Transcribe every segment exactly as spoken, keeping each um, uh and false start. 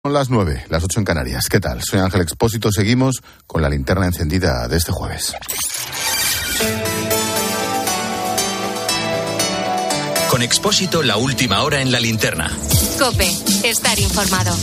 Son las nueve, las ocho en Canarias. ¿Qué tal? Soy Ángel Expósito. Seguimos con la linterna encendida de este jueves. Con Expósito, la última hora en la linterna. COPE, estar informado.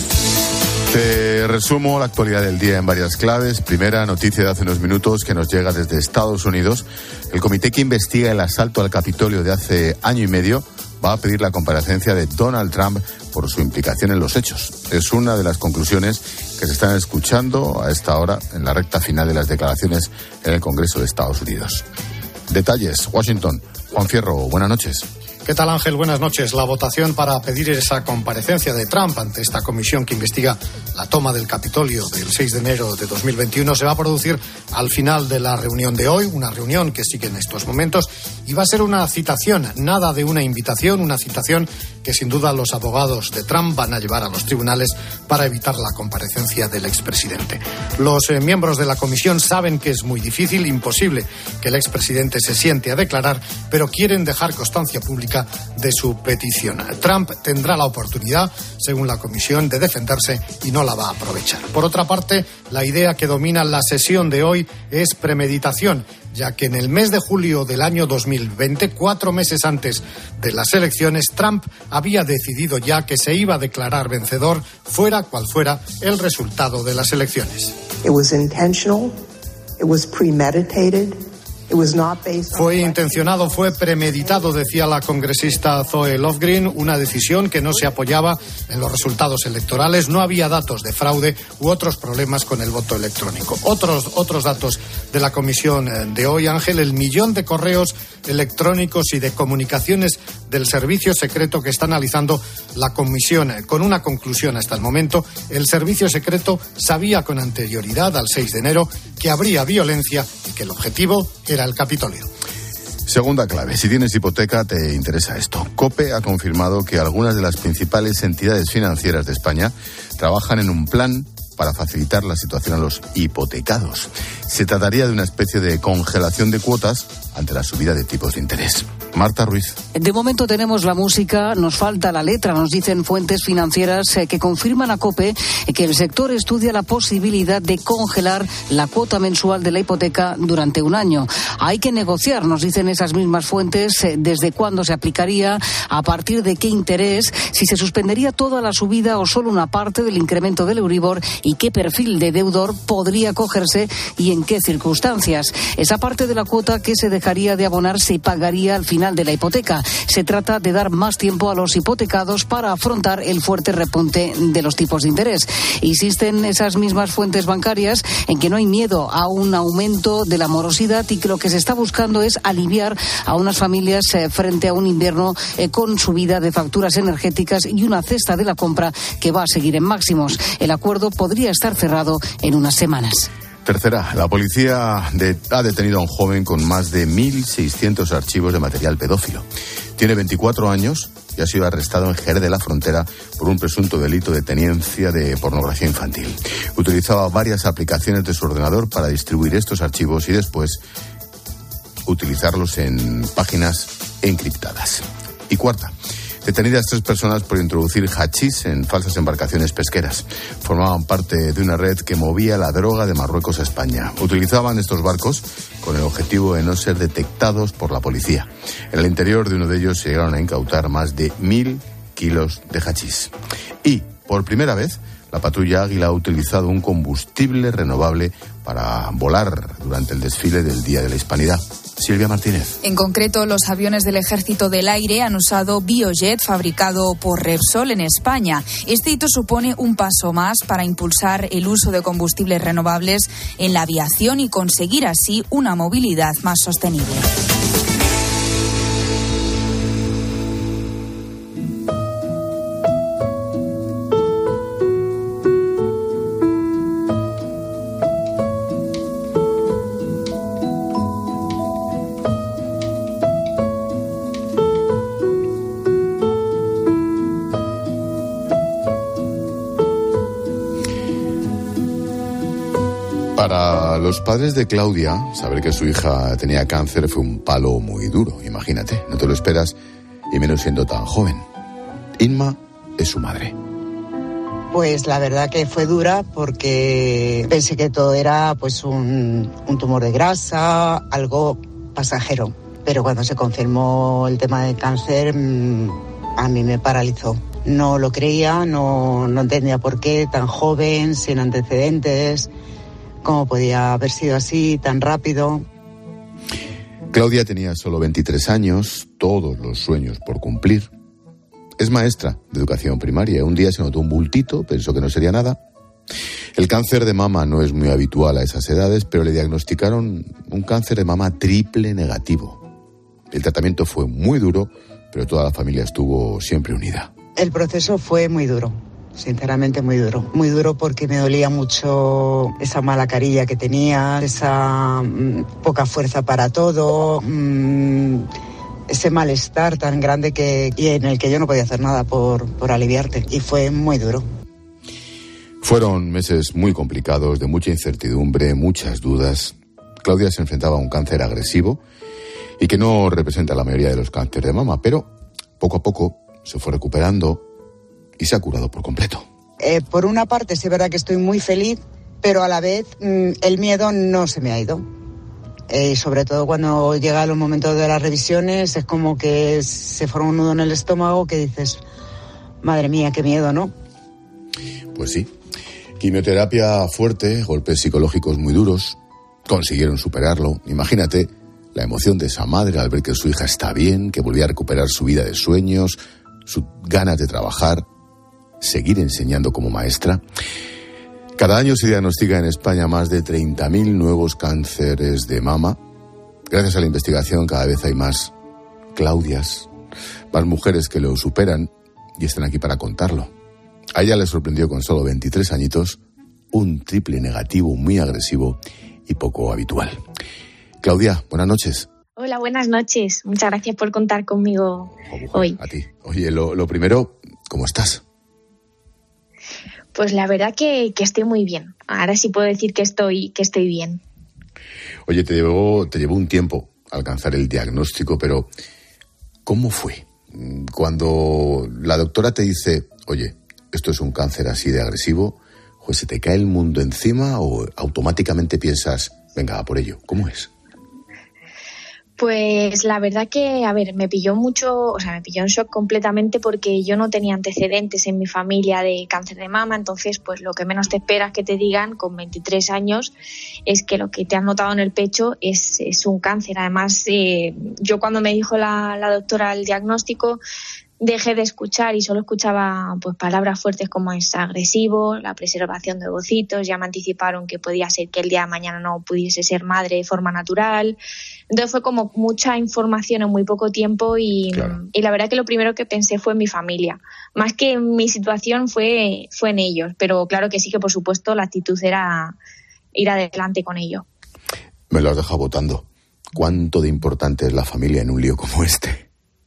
Te resumo la actualidad del día en varias claves. Primera noticia de hace unos minutos que nos llega desde Estados Unidos. El comité que investiga el asalto al Capitolio de hace año y medio va a pedir la comparecencia de Donald Trump por su implicación en los hechos. Es una de las conclusiones que se están escuchando a esta hora en la recta final de las declaraciones en el Congreso de Estados Unidos. Detalles, Washington. Juan Fierro, buenas noches. ¿Qué tal, Ángel? Buenas noches. La votación para pedir esa comparecencia de Trump ante esta comisión que investiga la toma del Capitolio del seis de enero de dos mil veintiuno se va a producir al final de la reunión de hoy, una reunión que sigue en estos momentos, y va a ser una citación, nada de una invitación, una citación que sin duda los abogados de Trump van a llevar a los tribunales para evitar la comparecencia del expresidente. Los eh, miembros de la comisión saben que es muy difícil, imposible que el expresidente se siente a declarar, pero quieren dejar constancia pública de su petición. Trump tendrá la oportunidad, según la comisión, de defenderse y no la va a aprovechar. Por otra parte, la idea que domina la sesión de hoy es premeditación, ya que en el mes de julio del año dos mil veinte, cuatro meses antes de las elecciones, Trump había decidido ya que se iba a declarar vencedor, fuera cual fuera el resultado de las elecciones. It was intentional, it was premeditated. Fue intencionado, fue premeditado, decía la congresista Zoe Lofgren, una decisión que no se apoyaba en los resultados electorales, no había datos de fraude u otros problemas con el voto electrónico. Otros, otros datos de la comisión de hoy, Ángel, el millón de correos electrónicos y de comunicaciones del servicio secreto que está analizando la comisión. Con una conclusión hasta el momento, el servicio secreto sabía con anterioridad al seis de enero que habría violencia y que el objetivo era el Capitolio. Segunda clave, si tienes hipoteca te interesa esto. COPE ha confirmado que algunas de las principales entidades financieras de España trabajan en un plan para facilitar la situación a los hipotecados. Se trataría de una especie de congelación de cuotas ante la subida de tipos de interés. Marta Ruiz. De momento tenemos la música, nos falta la letra, nos dicen fuentes financieras eh, que confirman a COPE eh, que el sector estudia la posibilidad de congelar la cuota mensual de la hipoteca durante un año. Hay que negociar, nos dicen esas mismas fuentes, eh, desde cuándo se aplicaría, a partir de qué interés, si se suspendería toda la subida o solo una parte del incremento del Euribor y qué perfil de deudor podría cogerse y en qué circunstancias. Esa parte de la cuota que se dejaría de abonar se pagaría al final de la hipoteca. Se trata de dar más tiempo a los hipotecados para afrontar el fuerte repunte de los tipos de interés. Insisten esas mismas fuentes bancarias en que no hay miedo a un aumento de la morosidad y que lo que se está buscando es aliviar a unas familias eh, frente a un invierno eh, con subida de facturas energéticas y una cesta de la compra que va a seguir en máximos. El acuerdo podría estar cerrado en unas semanas. Tercera, la policía de, ha detenido a un joven con más de mil seiscientos archivos de material pedófilo. Tiene veinticuatro años y ha sido arrestado en Jerez de la Frontera por un presunto delito de tenencia de pornografía infantil. Utilizaba varias aplicaciones de su ordenador para distribuir estos archivos y después utilizarlos en páginas encriptadas. Y cuarta, detenidas tres personas por introducir hachís en falsas embarcaciones pesqueras. Formaban parte de una red que movía la droga de Marruecos a España. Utilizaban estos barcos con el objetivo de no ser detectados por la policía. En el interior de uno de ellos se llegaron a incautar más de mil kilos de hachís. Y, por primera vez, la patrulla Águila ha utilizado un combustible renovable para volar durante el desfile del Día de la Hispanidad. Silvia Martínez. En concreto, los aviones del Ejército del Aire han usado Biojet, fabricado por Repsol en España. Este hito supone un paso más para impulsar el uso de combustibles renovables en la aviación y conseguir así una movilidad más sostenible. Para los padres de Claudia, saber que su hija tenía cáncer fue un palo muy duro, imagínate, no te lo esperas, y menos siendo tan joven. Inma es su madre. Pues la verdad que fue dura porque pensé que todo era pues un, un tumor de grasa, algo pasajero. Pero cuando se confirmó el tema del cáncer, a mí me paralizó. No lo creía, no, no entendía por qué, tan joven, sin antecedentes, cómo podía haber sido así, tan rápido. Claudia tenía solo veintitrés años, todos los sueños por cumplir. Es maestra de educación primaria. Un día se notó un bultito, pensó que no sería nada. El cáncer de mama no es muy habitual a esas edades, pero le diagnosticaron un cáncer de mama triple negativo. El tratamiento fue muy duro, pero toda la familia estuvo siempre unida. El proceso fue muy duro, sinceramente muy duro. Muy duro porque me dolía mucho esa mala carilla que tenía, esa mmm, poca fuerza para todo, mmm, ese malestar tan grande que, y en el que yo no podía hacer nada por, por aliviarte. Y fue muy duro. Fueron meses muy complicados, de mucha incertidumbre, muchas dudas. Claudia se enfrentaba a un cáncer agresivo y que no representa la mayoría de los cánceres de mama, pero poco a poco se fue recuperando y se ha curado por completo. Eh, por una parte, sí es verdad que estoy muy feliz, pero a la vez mmm, el miedo no se me ha ido. Eh, y sobre todo cuando llega los momentos de las revisiones, es como que se forma un nudo en el estómago que dices, madre mía, qué miedo, ¿no? Pues sí. Quimioterapia fuerte, golpes psicológicos muy duros. Consiguieron superarlo. Imagínate la emoción de esa madre al ver que su hija está bien, que volvía a recuperar su vida de sueños, sus ganas de trabajar, seguir enseñando como maestra. Cada año se diagnostica en España más de treinta mil nuevos cánceres de mama. Gracias a la investigación cada vez hay más Claudias, más mujeres que lo superan y están aquí para contarlo. A ella le sorprendió con solo veintitrés añitos un triple negativo muy agresivo y poco habitual. Claudia, buenas noches. Hola, buenas noches. Muchas gracias por contar conmigo oh, hoy. A ti. Oye, lo, lo primero, ¿cómo estás? Pues la verdad que, que estoy muy bien. Ahora sí puedo decir que estoy, que estoy bien. Oye, te llevó, te llevó un tiempo alcanzar el diagnóstico, pero ¿cómo fue? Cuando la doctora te dice, oye, esto es un cáncer así de agresivo, pues ¿se te cae el mundo encima o automáticamente piensas, venga, a por ello? ¿Cómo es? Pues la verdad que, a ver, me pilló mucho, o sea, me pilló en shock completamente porque yo no tenía antecedentes en mi familia de cáncer de mama, entonces pues lo que menos te esperas que te digan con veintitrés años es que lo que te has notado en el pecho es, es un cáncer. Además, eh, yo cuando me dijo la, la doctora el diagnóstico, dejé de escuchar y solo escuchaba pues palabras fuertes como es agresivo, la preservación de ovocitos, ya me anticiparon que podía ser que el día de mañana no pudiese ser madre de forma natural. Entonces fue como mucha información en muy poco tiempo y, claro. y la verdad que lo primero que pensé fue en mi familia. Más que en mi situación fue, fue en ellos, pero claro que sí que por supuesto la actitud era ir adelante con ello. Me lo has dejado botando. ¿Cuánto de importante es la familia en un lío como este?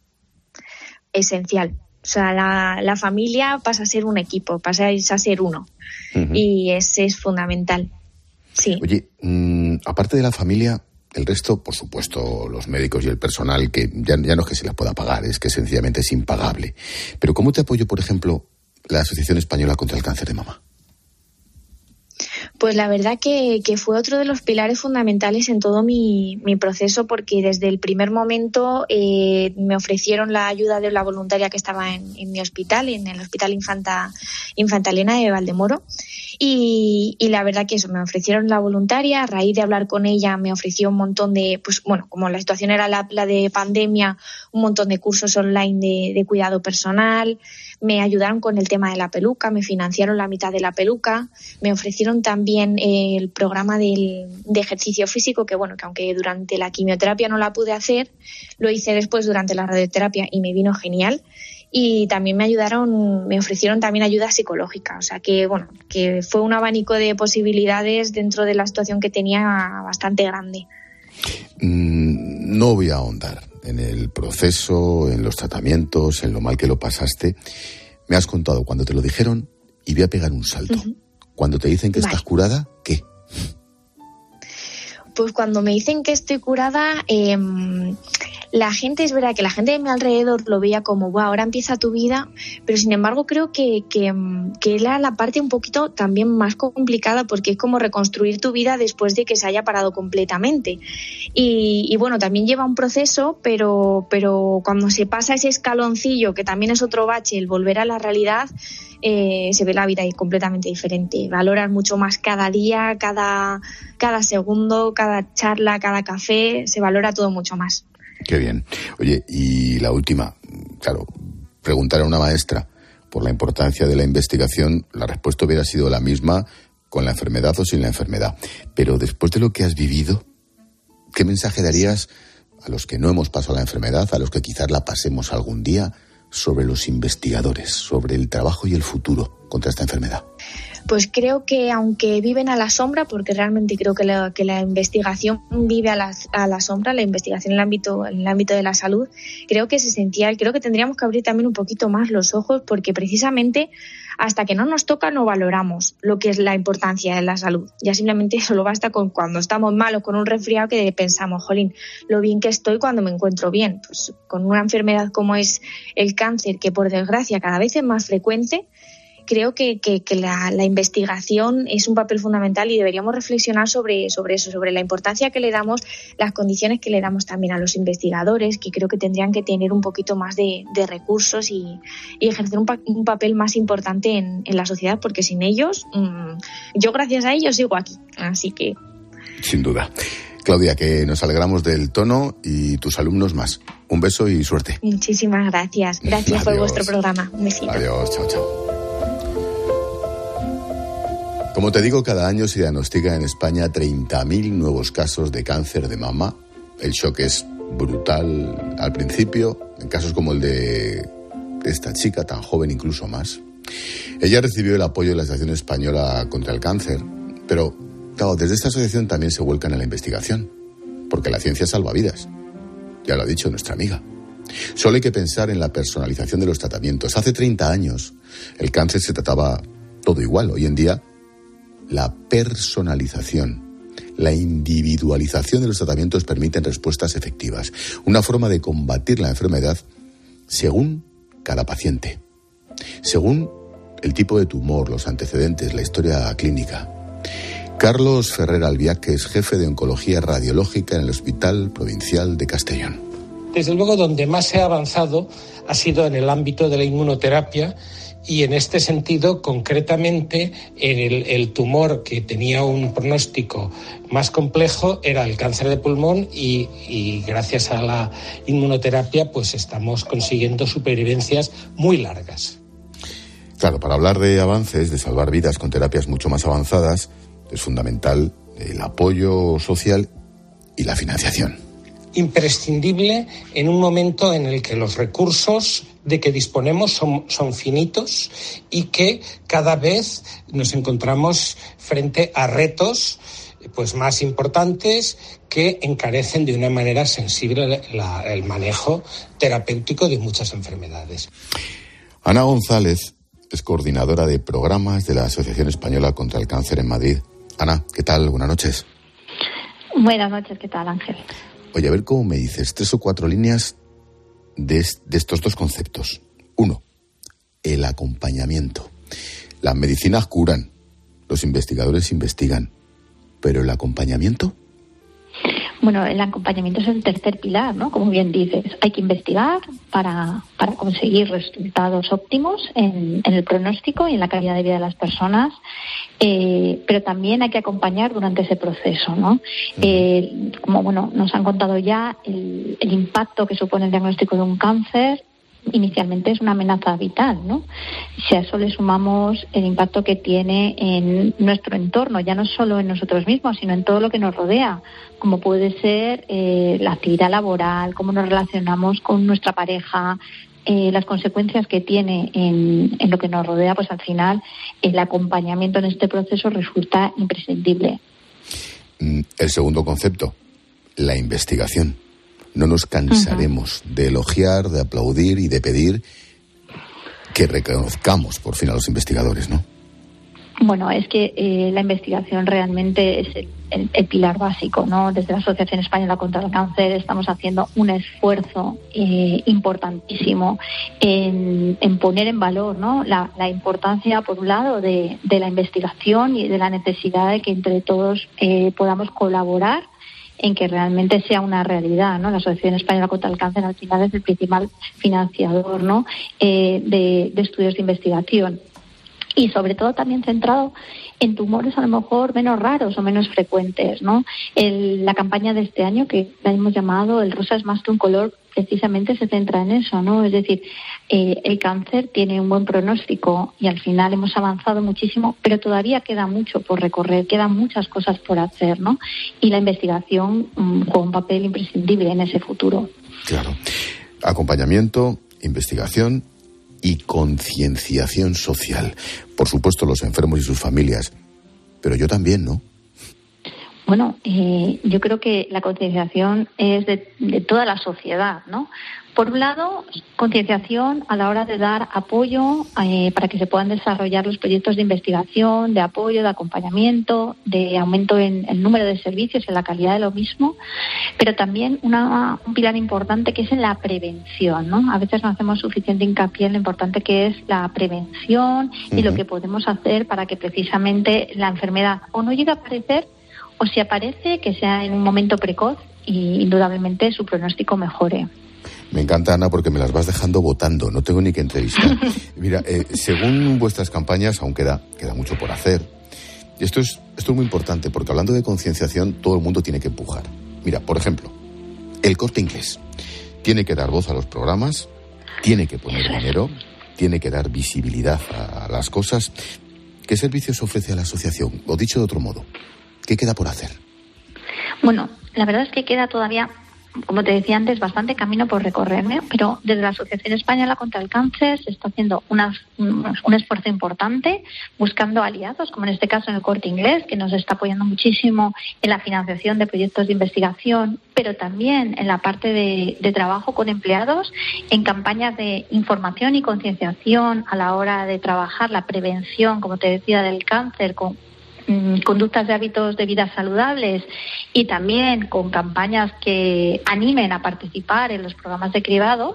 Esencial. O sea, la, la familia pasa a ser un equipo, pasa a ser uno. Uh-huh. Y ese es fundamental. Sí. Oye, mmm, aparte de la familia, el resto, por supuesto, los médicos y el personal, que ya, ya no es que se les pueda pagar, es que sencillamente es impagable. Pero ¿cómo te apoyó, por ejemplo, la Asociación Española contra el Cáncer de Mama? Pues la verdad que, que fue otro de los pilares fundamentales en todo mi, mi proceso, porque desde el primer momento eh, me ofrecieron la ayuda de la voluntaria que estaba en, en mi hospital, en el Hospital Infanta, Infanta Elena de Valdemoro, y, y la verdad que eso, me ofrecieron la voluntaria. A raíz de hablar con ella me ofreció un montón de, pues bueno, como la situación era la, la de pandemia, un montón de cursos online de, de cuidado personal. Me ayudaron con el tema de la peluca, me financiaron la mitad de la peluca, me ofrecieron también eh, el programa del, de ejercicio físico, que bueno, que aunque durante la quimioterapia no la pude hacer, lo hice después durante la radioterapia y me vino genial. Y también me ayudaron, me ofrecieron también ayuda psicológica, o sea que bueno, que fue un abanico de posibilidades dentro de la situación que tenía bastante grande. Mm, no voy a ahondar en el proceso, en los tratamientos, en lo mal que lo pasaste. Me has contado cuando te lo dijeron y voy a pegar un salto. Uh-huh. Cuando te dicen que vale. estás curada, ¿qué? Pues cuando me dicen que estoy curada, eh, la gente, es verdad que la gente de mi alrededor lo veía como, wow, ahora empieza tu vida, pero sin embargo creo que, que, que era la parte un poquito también más complicada, porque es como reconstruir tu vida después de que se haya parado completamente. Y, y bueno, también lleva un proceso, pero, pero cuando se pasa ese escaloncillo, que también es otro bache, el volver a la realidad, eh, se ve la vida ahí completamente diferente. Valoras mucho más cada día, cada, cada segundo, cada charla, cada café, se valora todo mucho más. Qué bien. Oye, y la última, claro, preguntar a una maestra por la importancia de la investigación, la respuesta hubiera sido la misma con la enfermedad o sin la enfermedad. Pero después de lo que has vivido, ¿qué mensaje darías a los que no hemos pasado la enfermedad, a los que quizás la pasemos algún día, sobre los investigadores, sobre el trabajo y el futuro contra esta enfermedad? Pues creo que aunque viven a la sombra, porque realmente creo que la, que la investigación vive a la, a la sombra, la investigación en el ámbito, en el ámbito de la salud, creo que es esencial. Creo que tendríamos que abrir también un poquito más los ojos, porque precisamente hasta que no nos toca no valoramos lo que es la importancia de la salud. Ya simplemente solo basta con cuando estamos malos con un resfriado que pensamos, jolín, lo bien que estoy cuando me encuentro bien. Pues con una enfermedad como es el cáncer, que por desgracia cada vez es más frecuente, creo que, que, que la, la investigación es un papel fundamental y deberíamos reflexionar sobre, sobre eso, sobre la importancia que le damos, las condiciones que le damos también a los investigadores, que creo que tendrían que tener un poquito más de, de recursos y, y ejercer un, pa, un papel más importante en, en la sociedad, porque sin ellos, mmm, yo gracias a ellos sigo aquí, así que... Sin duda. Claudia, que nos alegramos del tono y tus alumnos más. Un beso y suerte. Muchísimas gracias. Gracias por vuestro programa. Un besito. Adiós, chao, chao. Como te digo, cada año se diagnostica en España treinta mil nuevos casos de cáncer de mama. El shock es brutal al principio, en casos como el de esta chica tan joven, incluso más. Ella recibió el apoyo de la Asociación Española contra el Cáncer, pero claro, desde esta asociación también se vuelcan a la investigación, porque la ciencia salva vidas. Ya lo ha dicho nuestra amiga. Solo hay que pensar en la personalización de los tratamientos. Hace treinta años el cáncer se trataba todo igual. Hoy en día la personalización, la individualización de los tratamientos permiten respuestas efectivas. Una forma de combatir la enfermedad según cada paciente, según el tipo de tumor, los antecedentes, la historia clínica. Carlos Ferrer Albiaque es jefe de oncología radiológica en el Hospital Provincial de Castellón. Desde luego, donde más se ha avanzado ha sido en el ámbito de la inmunoterapia. Y en este sentido, concretamente, el, el tumor que tenía un pronóstico más complejo era el cáncer de pulmón y, y gracias a la inmunoterapia pues estamos consiguiendo supervivencias muy largas. Claro, para hablar de avances, de salvar vidas con terapias mucho más avanzadas, es fundamental el apoyo social y la financiación. Imprescindible en un momento en el que los recursos de que disponemos son, son finitos y que cada vez nos encontramos frente a retos pues más importantes que encarecen de una manera sensible la, el manejo terapéutico de muchas enfermedades. Ana González es coordinadora de programas de la Asociación Española contra el Cáncer en Madrid. Ana, ¿qué tal? Buenas noches. Buenas noches, ¿qué tal, Ángel? Oye, a ver cómo me dices tres o cuatro líneas de, de estos dos conceptos. Uno, el acompañamiento. Las medicinas curan, los investigadores investigan, pero el acompañamiento... Bueno, el acompañamiento es el tercer pilar, ¿no? Como bien dices, hay que investigar para, para conseguir resultados óptimos en, en el pronóstico y en la calidad de vida de las personas, eh, pero también hay que acompañar durante ese proceso, ¿no? Eh, como bueno, nos han contado ya, el, el impacto que supone el diagnóstico de un cáncer inicialmente es una amenaza vital, ¿no? Si a eso le sumamos el impacto que tiene en nuestro entorno, ya no solo en nosotros mismos, sino en todo lo que nos rodea, como puede ser eh, la actividad laboral, cómo nos relacionamos con nuestra pareja, eh, las consecuencias que tiene en, en lo que nos rodea, pues al final el acompañamiento en este proceso resulta imprescindible. El segundo concepto, la investigación. No nos cansaremos uh-huh. de elogiar, de aplaudir y de pedir que reconozcamos por fin a los investigadores, ¿no? Bueno, es que eh, la investigación realmente es el, el, el pilar básico, ¿no? Desde la Asociación Española contra el Cáncer estamos haciendo un esfuerzo eh, importantísimo en, en poner en valor, ¿no? La, la importancia, por un lado, de, de la investigación y de la necesidad de que entre todos eh, podamos colaborar en que realmente sea una realidad, ¿no? La Asociación Española contra el Cáncer al final es el principal financiador, ¿no? eh, de, de estudios de investigación. Y sobre todo también centrado en tumores a lo mejor menos raros o menos frecuentes, ¿no? El, la campaña de este año, que la hemos llamado El rosa es más que un color, precisamente se centra en eso, ¿no? Es decir, eh, el cáncer tiene un buen pronóstico y al final hemos avanzado muchísimo, pero todavía queda mucho por recorrer, quedan muchas cosas por hacer, ¿no? Y la investigación um, juega un papel imprescindible en ese futuro. Claro. Acompañamiento, investigación y concienciación social. Por supuesto, los enfermos y sus familias, pero yo también, ¿no? Bueno, eh, yo creo que la concienciación es de, de toda la sociedad, ¿no? Por un lado, concienciación a la hora de dar apoyo eh, para que se puedan desarrollar los proyectos de investigación, de apoyo, de acompañamiento, de aumento en el número de servicios, en la calidad de lo mismo, pero también una, un pilar importante que es en la prevención, ¿no? A veces no hacemos suficiente hincapié en lo importante que es la prevención y uh-huh. lo que podemos hacer para que precisamente la enfermedad o no llegue a aparecer o si aparece, que sea en un momento precoz y indudablemente su pronóstico mejore. Me encanta, Ana, porque me las vas dejando votando, no tengo ni que entrevistar. Mira, eh, según vuestras campañas, aún queda, queda mucho por hacer. Y esto es, esto es muy importante, porque hablando de concienciación, todo el mundo tiene que empujar. Mira, por ejemplo, el Corte Inglés tiene que dar voz a los programas, tiene que poner dinero, tiene que dar visibilidad a, a las cosas. ¿Qué servicios ofrece a la asociación? O dicho de otro modo, ¿qué queda por hacer? Bueno, la verdad es que queda todavía, como te decía antes, bastante camino por recorrerme, pero desde la Asociación Española contra el Cáncer se está haciendo una, un, un esfuerzo importante buscando aliados, como en este caso en el Corte Inglés, que nos está apoyando muchísimo en la financiación de proyectos de investigación, pero también en la parte de, de trabajo con empleados, en campañas de información y concienciación a la hora de trabajar la prevención, como te decía, del cáncer, con conductas de hábitos de vida saludables y también con campañas que animen a participar en los programas de cribado.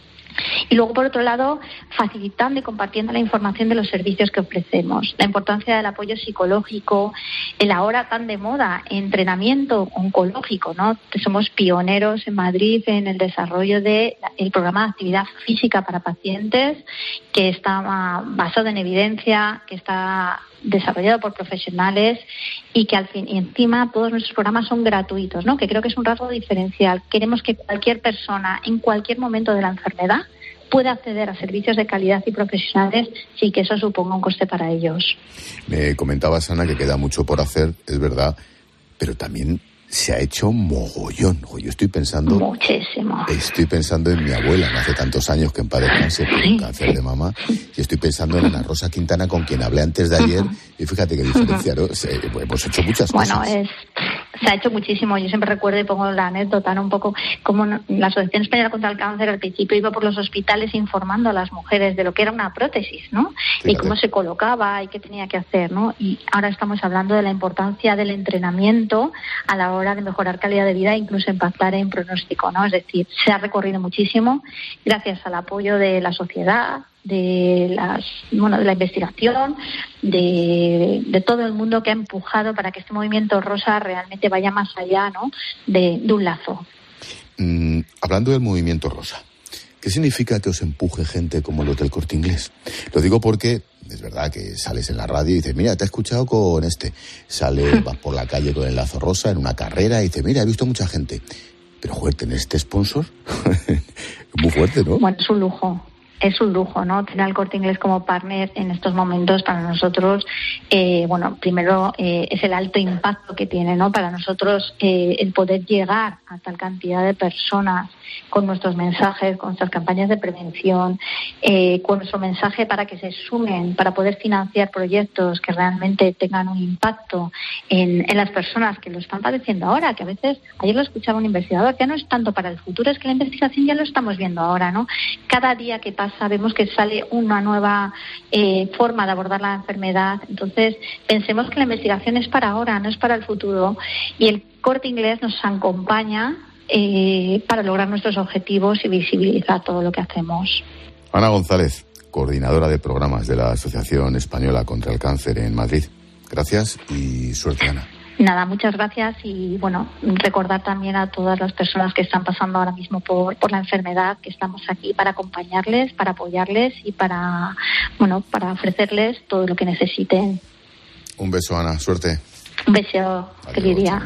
Y luego, por otro lado, facilitando y compartiendo la información de los servicios que ofrecemos. La importancia del apoyo psicológico, el ahora tan de moda entrenamiento oncológico, ¿no? Somos pioneros en Madrid en el desarrollo del programa de actividad física para pacientes, que está basado en evidencia, que está desarrollado por profesionales y que al fin y encima todos nuestros programas son gratuitos, ¿no? Que creo que es un rasgo diferencial. Queremos que cualquier persona en cualquier momento de la enfermedad pueda acceder a servicios de calidad y profesionales sin que eso suponga un coste para ellos. Me comentabas, Ana, que queda mucho por hacer, es verdad, pero también se ha hecho mogollón. Yo estoy pensando... Muchísimo. Estoy pensando en mi abuela, no hace tantos años que en paz descanse por un cáncer de mama, y estoy pensando en Ana Rosa Quintana, con quien hablé antes de ayer, y fíjate qué diferencia, ¿no? Se, hemos hecho muchas bueno, cosas. Bueno, es... Se ha hecho muchísimo. Yo siempre recuerdo y pongo la anécdota, ¿no? Un poco como la Asociación Española contra el Cáncer al principio iba por los hospitales informando a las mujeres de lo que era una prótesis, ¿no? Fíjate. Y cómo se colocaba y qué tenía que hacer, ¿no? Y ahora estamos hablando de la importancia del entrenamiento a la hora de mejorar calidad de vida e incluso impactar en pronóstico, ¿no? Es decir, se ha recorrido muchísimo gracias al apoyo de la sociedad, de las bueno de la investigación, de, de todo el mundo que ha empujado para que este movimiento rosa realmente vaya más allá, ¿no? de, de un lazo. Mm, hablando del movimiento rosa, ¿qué significa que os empuje gente como los del Corte Inglés? Lo digo porque es verdad que sales en la radio y dices, mira, te he escuchado con este. Sales, vas por la calle con el lazo rosa en una carrera y dices, mira, he visto mucha gente. Pero, joder, ¿tener este sponsor? Muy fuerte, ¿no? Bueno, es un lujo. Es un lujo, ¿no? Tener al Corte Inglés como partner en estos momentos para nosotros, eh, bueno, primero eh, es el alto impacto que tiene, ¿no? Para nosotros eh, el poder llegar a tal cantidad de personas con nuestros mensajes, con nuestras campañas de prevención, eh, con nuestro mensaje para que se sumen, para poder financiar proyectos que realmente tengan un impacto en, en las personas que lo están padeciendo ahora, que a veces, ayer lo escuchaba un investigador, que no es tanto para el futuro, es que la investigación ya lo estamos viendo ahora, ¿no? Cada día que pasa días sabemos que sale una nueva eh, forma de abordar la enfermedad. Entonces, pensemos que la investigación es para ahora, no es para el futuro. Y el Corte Inglés nos acompaña eh, para lograr nuestros objetivos y visibilizar todo lo que hacemos. Ana González, coordinadora de programas de la Asociación Española contra el Cáncer en Madrid. Gracias y suerte, Ana. Nada, muchas gracias y bueno, recordar también a todas las personas que están pasando ahora mismo por, por la enfermedad que estamos aquí para acompañarles, para apoyarles y para, bueno, para ofrecerles todo lo que necesiten. Un beso, Ana, suerte. Un beso, feliz día.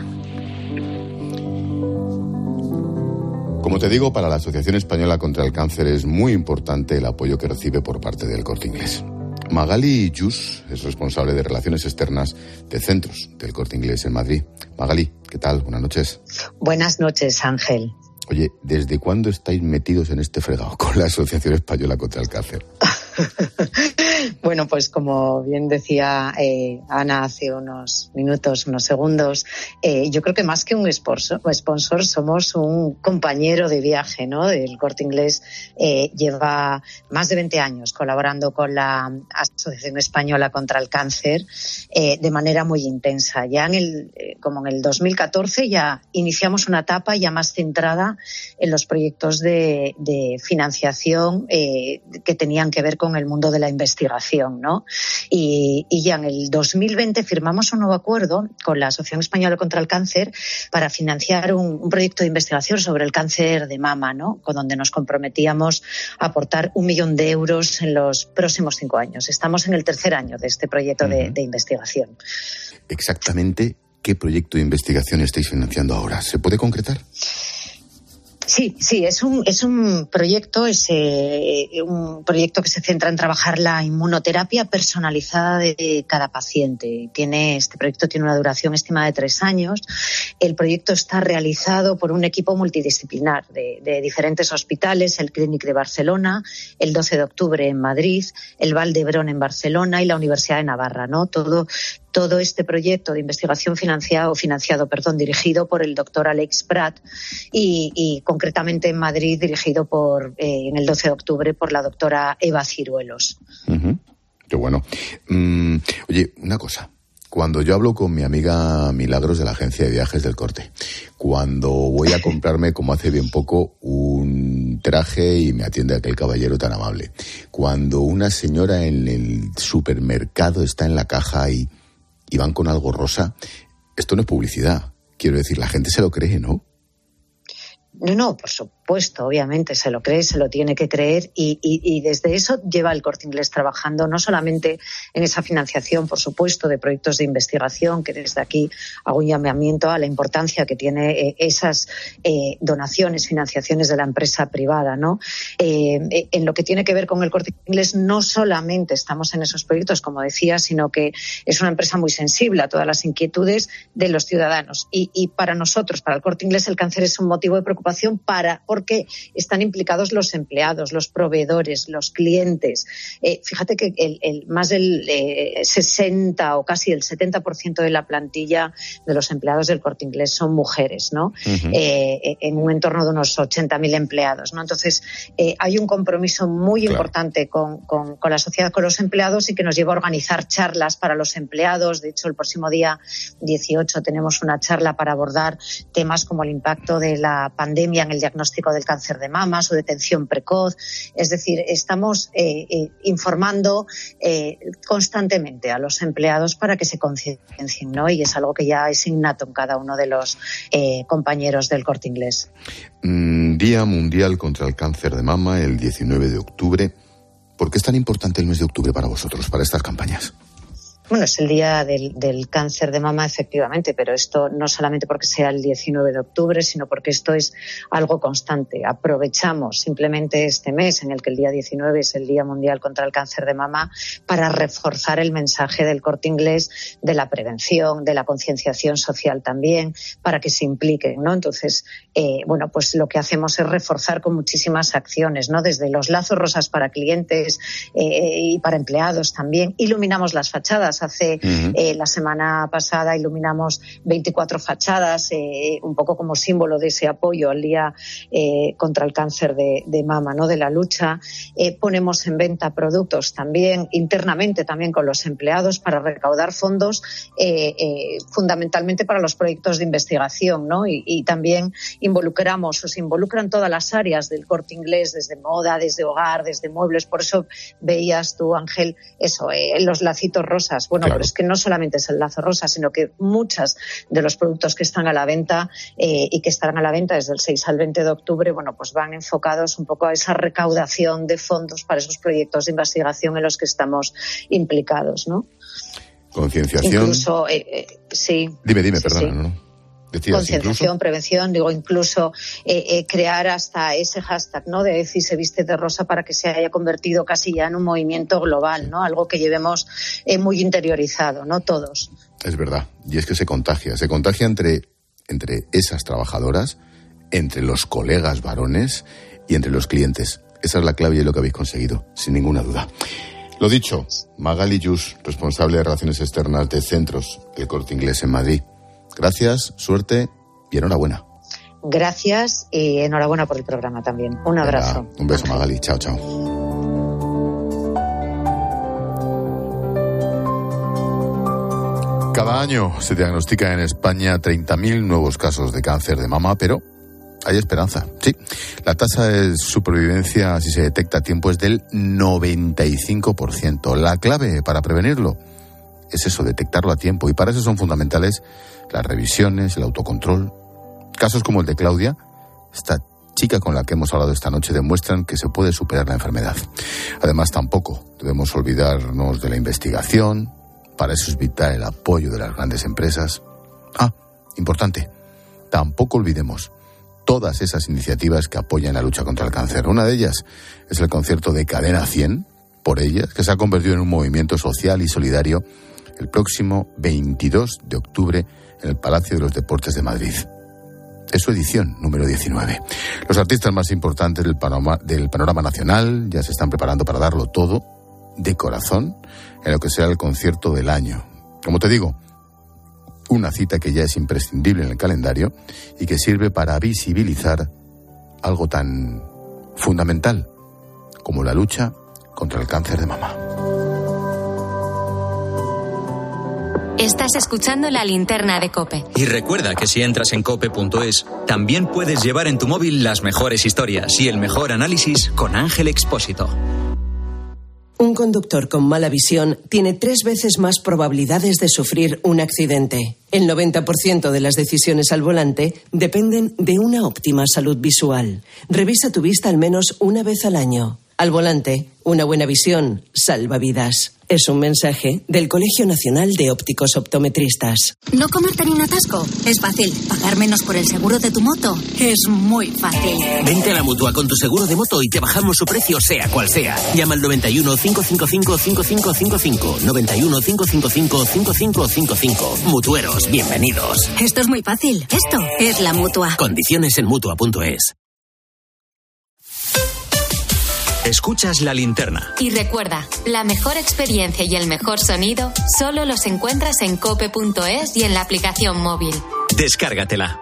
Como te digo, para la Asociación Española contra el Cáncer es muy importante el apoyo que recibe por parte del Corte Inglés. Magali Yus es responsable de Relaciones Externas de Centros del Corte Inglés en Madrid. Magali, ¿qué tal? Buenas noches. Buenas noches, Ángel. Oye, ¿desde cuándo estáis metidos en este fregado con la Asociación Española contra el Cáncer? Bueno, pues como bien decía eh, Ana hace unos minutos, unos segundos, eh, yo creo que más que un sponsor, sponsor somos un compañero de viaje, ¿no? El Corte Inglés eh, lleva más de veinte años colaborando con la Asociación Española contra el Cáncer eh, de manera muy intensa. Ya en el, eh, como en el dos mil catorce ya iniciamos una etapa ya más centrada en los proyectos de, de financiación eh, que tenían que ver con el mundo de la investigación, ¿no? Y, y ya en el dos mil veinte firmamos un nuevo acuerdo con la Asociación Española contra el Cáncer para financiar un, un proyecto de investigación sobre el cáncer de mama, ¿no? Con donde nos comprometíamos a aportar un millón de euros en los próximos cinco años. Estamos en el tercer año de este proyecto uh-huh. de, de investigación. Exactamente, ¿qué proyecto de investigación estáis financiando ahora? ¿Se puede concretar? Sí, sí, es un es un proyecto, es eh, un proyecto que se centra en trabajar la inmunoterapia personalizada de cada paciente. Tiene este proyecto tiene una duración estimada de tres años. El proyecto está realizado por un equipo multidisciplinar de, de diferentes hospitales, el Clínic de Barcelona, el doce de octubre en Madrid, el Vall d'Hebron en Barcelona y la Universidad de Navarra, ¿no? Todo Todo este proyecto de investigación financiado, financiado perdón, dirigido por el doctor Alex Prat y, y concretamente en Madrid dirigido por eh, en el doce de octubre por la doctora Eva Ciruelos. Uh-huh. Qué bueno. Mm, oye, una cosa. Cuando yo hablo con mi amiga Milagros de la agencia de viajes del Corte, cuando voy a comprarme, como hace bien poco, un traje y me atiende aquel caballero tan amable, cuando una señora en el supermercado está en la caja y y van con algo rosa, esto no es publicidad. Quiero decir, la gente se lo cree, ¿no? No, no, por supuesto, obviamente se lo cree, se lo tiene que creer y, y, y desde eso lleva el Corte Inglés trabajando no solamente en esa financiación, por supuesto, de proyectos de investigación, que desde aquí hago un llamamiento a la importancia que tiene eh, esas eh, donaciones, financiaciones de la empresa privada, ¿no? Eh, en lo que tiene que ver con el Corte Inglés, no solamente estamos en esos proyectos, como decía, sino que es una empresa muy sensible a todas las inquietudes de los ciudadanos y, y para nosotros, para el Corte Inglés, el cáncer es un motivo de preocupación para porque están implicados los empleados, los proveedores, los clientes. Eh, fíjate que el, el más del eh, sesenta o casi el setenta por ciento de la plantilla de los empleados del Corte Inglés son mujeres, ¿no? Uh-huh. Eh, en un entorno de unos ochenta mil empleados, ¿no? Entonces, eh, hay un compromiso muy claro. importante con, con, con la sociedad, con los empleados y que nos lleva a organizar charlas para los empleados. De hecho, el próximo día dieciocho tenemos una charla para abordar temas como el impacto de la pandemia en el diagnóstico del cáncer de mama, su detención precoz. Es decir, estamos eh, eh, informando eh, constantemente a los empleados para que se conciencien, ¿no? Y es algo que ya es innato en cada uno de los eh, compañeros del Corte Inglés. Mm, Día Mundial contra el Cáncer de Mama, el diecinueve de octubre. ¿Por qué es tan importante el mes de octubre para vosotros, para estas campañas? Bueno, es el día del, del cáncer de mama, efectivamente, pero esto no solamente porque sea el diecinueve de octubre, sino porque esto es algo constante. Aprovechamos simplemente este mes, en el que el día diecinueve es el Día Mundial contra el Cáncer de Mama, para reforzar el mensaje del Corte Inglés de la prevención, de la concienciación social también, para que se impliquen, ¿no? Entonces, eh, bueno, pues lo que hacemos es reforzar con muchísimas acciones, ¿no? Desde los lazos rosas para clientes eh, y para empleados también. Iluminamos las fachadas Rosas hace uh-huh. eh, la semana pasada iluminamos veinticuatro fachadas, eh, un poco como símbolo de ese apoyo al día eh, contra el cáncer de, de mama, ¿no? De la lucha. Eh, ponemos en venta productos también internamente, también con los empleados, para recaudar fondos eh, eh, fundamentalmente para los proyectos de investigación, ¿no? Y, y también involucramos, o se involucran todas las áreas del Corte Inglés, desde moda, desde hogar, desde muebles. Por eso veías tú, Ángel, eso, eh, los lacitos rosas. Bueno, claro. Pero es que no solamente es el lazo rosa, sino que muchas de los productos que están a la venta eh, y que estarán a la venta desde el seis al veinte de octubre, bueno, pues van enfocados un poco a esa recaudación de fondos para esos proyectos de investigación en los que estamos implicados, ¿no? Concienciación. Incluso, eh, eh, sí. Dime, dime, sí, perdona, sí. ¿no? Concienciación, prevención, digo, incluso eh, eh, crear hasta ese hashtag, ¿no? De EFI se viste de rosa, para que se haya convertido casi ya en un movimiento global, ¿no? Algo que llevemos eh, muy interiorizado, ¿no? Todos. Es verdad, y es que se contagia, se contagia entre, entre esas trabajadoras, entre los colegas varones y entre los clientes. Esa es la clave y es lo que habéis conseguido, sin ninguna duda. Lo dicho, Magali Yus, responsable de Relaciones Externas de Centros, el Corte Inglés en Madrid. Gracias, suerte y enhorabuena. Gracias y enhorabuena por el programa también. Un abrazo. Venga, un beso, Magali. Chao, chao. Cada año se diagnostica en España treinta mil nuevos casos de cáncer de mama, pero hay esperanza. Sí, la tasa de supervivencia, si se detecta a tiempo, es del noventa y cinco por ciento. La clave para prevenirlo es eso, detectarlo a tiempo. Y para eso son fundamentales las revisiones, el autocontrol. Casos como el de Claudia, esta chica con la que hemos hablado esta noche, demuestran que se puede superar la enfermedad. Además, tampoco debemos olvidarnos de la investigación. Para eso es vital el apoyo de las grandes empresas. Ah, importante, tampoco olvidemos todas esas iniciativas que apoyan la lucha contra el cáncer. Una de ellas es el concierto de Cadena cien, por ellas, que se ha convertido en un movimiento social y solidario el próximo veintidós de octubre en el Palacio de los Deportes de Madrid. Es su edición número diecinueve. Los artistas más importantes del panorama, del panorama nacional ya se están preparando para darlo todo, de corazón, en lo que será el concierto del año. Como te digo, una cita que ya es imprescindible en el calendario y que sirve para visibilizar algo tan fundamental como la lucha contra el cáncer de mama. Estás escuchando La Linterna de COPE. Y recuerda que si entras en cope punto es, también puedes llevar en tu móvil las mejores historias y el mejor análisis con Ángel Expósito. Un conductor con mala visión tiene tres veces más probabilidades de sufrir un accidente. El noventa por ciento de las decisiones al volante dependen de una óptima salud visual. Revisa tu vista al menos una vez al año. Al volante, una buena visión salva vidas. Es un mensaje del Colegio Nacional de Ópticos Optometristas. No comerte ni un atasco es fácil. Pagar menos por el seguro de tu moto es muy fácil. Vente a la Mutua con tu seguro de moto y te bajamos su precio sea cual sea. Llama al noventa y uno, cinco cinco cinco, cinco cinco cinco cinco. noventa y uno, cinco cinco cinco, cinco cinco cinco cinco. Mutueros, bienvenidos. Esto es muy fácil. Esto es la Mutua. Condiciones en mutua punto es. Escuchas La Linterna. Y recuerda, la mejor experiencia y el mejor sonido solo los encuentras en cope punto es y en la aplicación móvil. Descárgatela.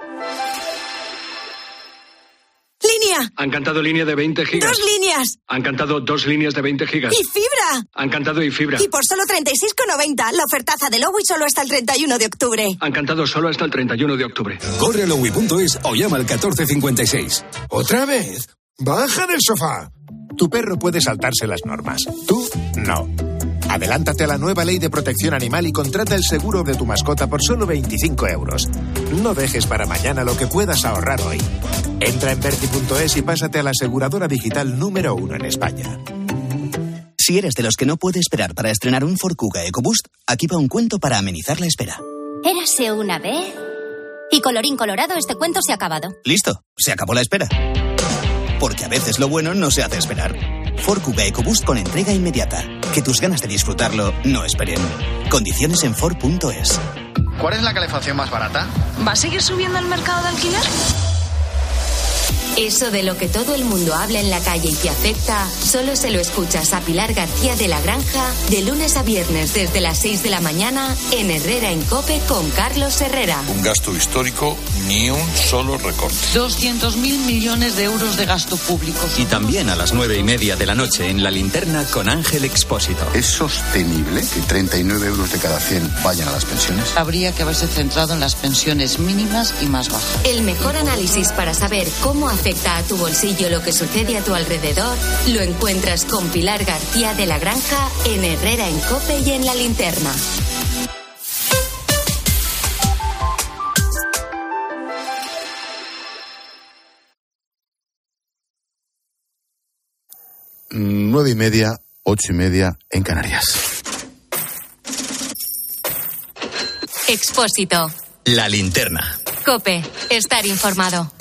¡Línea! Han cantado línea de veinte gigas. ¡Dos líneas! Han cantado dos líneas de veinte gigas. ¡Y fibra! Han cantado y fibra. Y por solo treinta y seis con noventa, la ofertaza de Lowy solo hasta el treinta y uno de octubre. Han cantado solo hasta el treinta y uno de octubre. Corre a lowy punto es o llama al catorce cincuenta y seis. ¿Otra vez? ¡Baja del sofá! Tu perro puede saltarse las normas. Tú, no. Adelántate a la nueva ley de protección animal y contrata el seguro de tu mascota por solo veinticinco euros. No dejes para mañana lo que puedas ahorrar hoy. Entra en Verti punto es y pásate a la aseguradora digital número uno en España. Si eres de los que no puede esperar para estrenar un Ford Kuga EcoBoost, aquí va un cuento para amenizar la espera. Érase una vez... Y colorín colorado, este cuento se ha acabado. Listo, se acabó la espera. Porque a veces lo bueno no se hace esperar. Ford Kuga EcoBoost con entrega inmediata. Que tus ganas de disfrutarlo no esperen. Condiciones en Ford punto es. ¿Cuál es la calefacción más barata? ¿Va a seguir subiendo el mercado de alquiler? Eso de lo que todo el mundo habla en la calle y te afecta, solo se lo escuchas a Pilar García de la Granja de lunes a viernes desde las seis de la mañana en Herrera en COPE con Carlos Herrera. Un gasto histórico, ni un solo recorte. doscientos mil millones de euros de gasto público. Y también a las nueve y media de la noche en La Linterna con Ángel Expósito. ¿Es sostenible que treinta y nueve euros de cada cien vayan a las pensiones? Habría que haberse centrado en las pensiones mínimas y más bajas. El mejor análisis para saber cómo afecta a tu bolsillo lo que sucede a tu alrededor lo encuentras con Pilar García de la Granja en Herrera en COPE y en La Linterna. Nueve y media, ocho y media en Canarias. Expósito. La Linterna. COPE. Estar informado.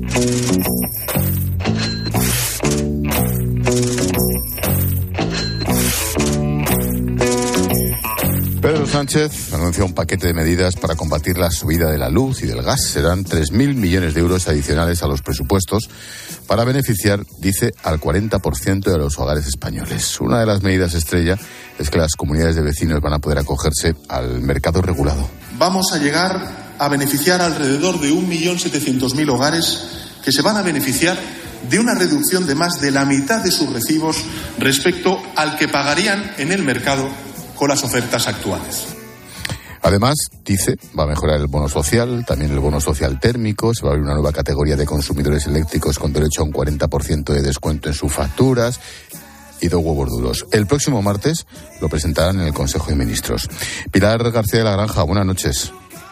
Pedro Sánchez anunció un paquete de medidas para combatir la subida de la luz y del gas. Serán tres mil millones de euros adicionales a los presupuestos para beneficiar, dice, al cuarenta por ciento de los hogares españoles. Una de las medidas estrella es que las comunidades de vecinos van a poder acogerse al mercado regulado. Vamos a llegar a beneficiar alrededor de un millón setecientos mil hogares que se van a beneficiar de una reducción de más de la mitad de sus recibos respecto al que pagarían en el mercado con las ofertas actuales. Además, dice, va a mejorar el bono social, también el bono social térmico, se va a abrir una nueva categoría de consumidores eléctricos con derecho a un cuarenta por ciento de descuento en sus facturas y dos huevos duros. El próximo martes lo presentarán en el Consejo de Ministros. Pilar García de la Granja, buenas noches.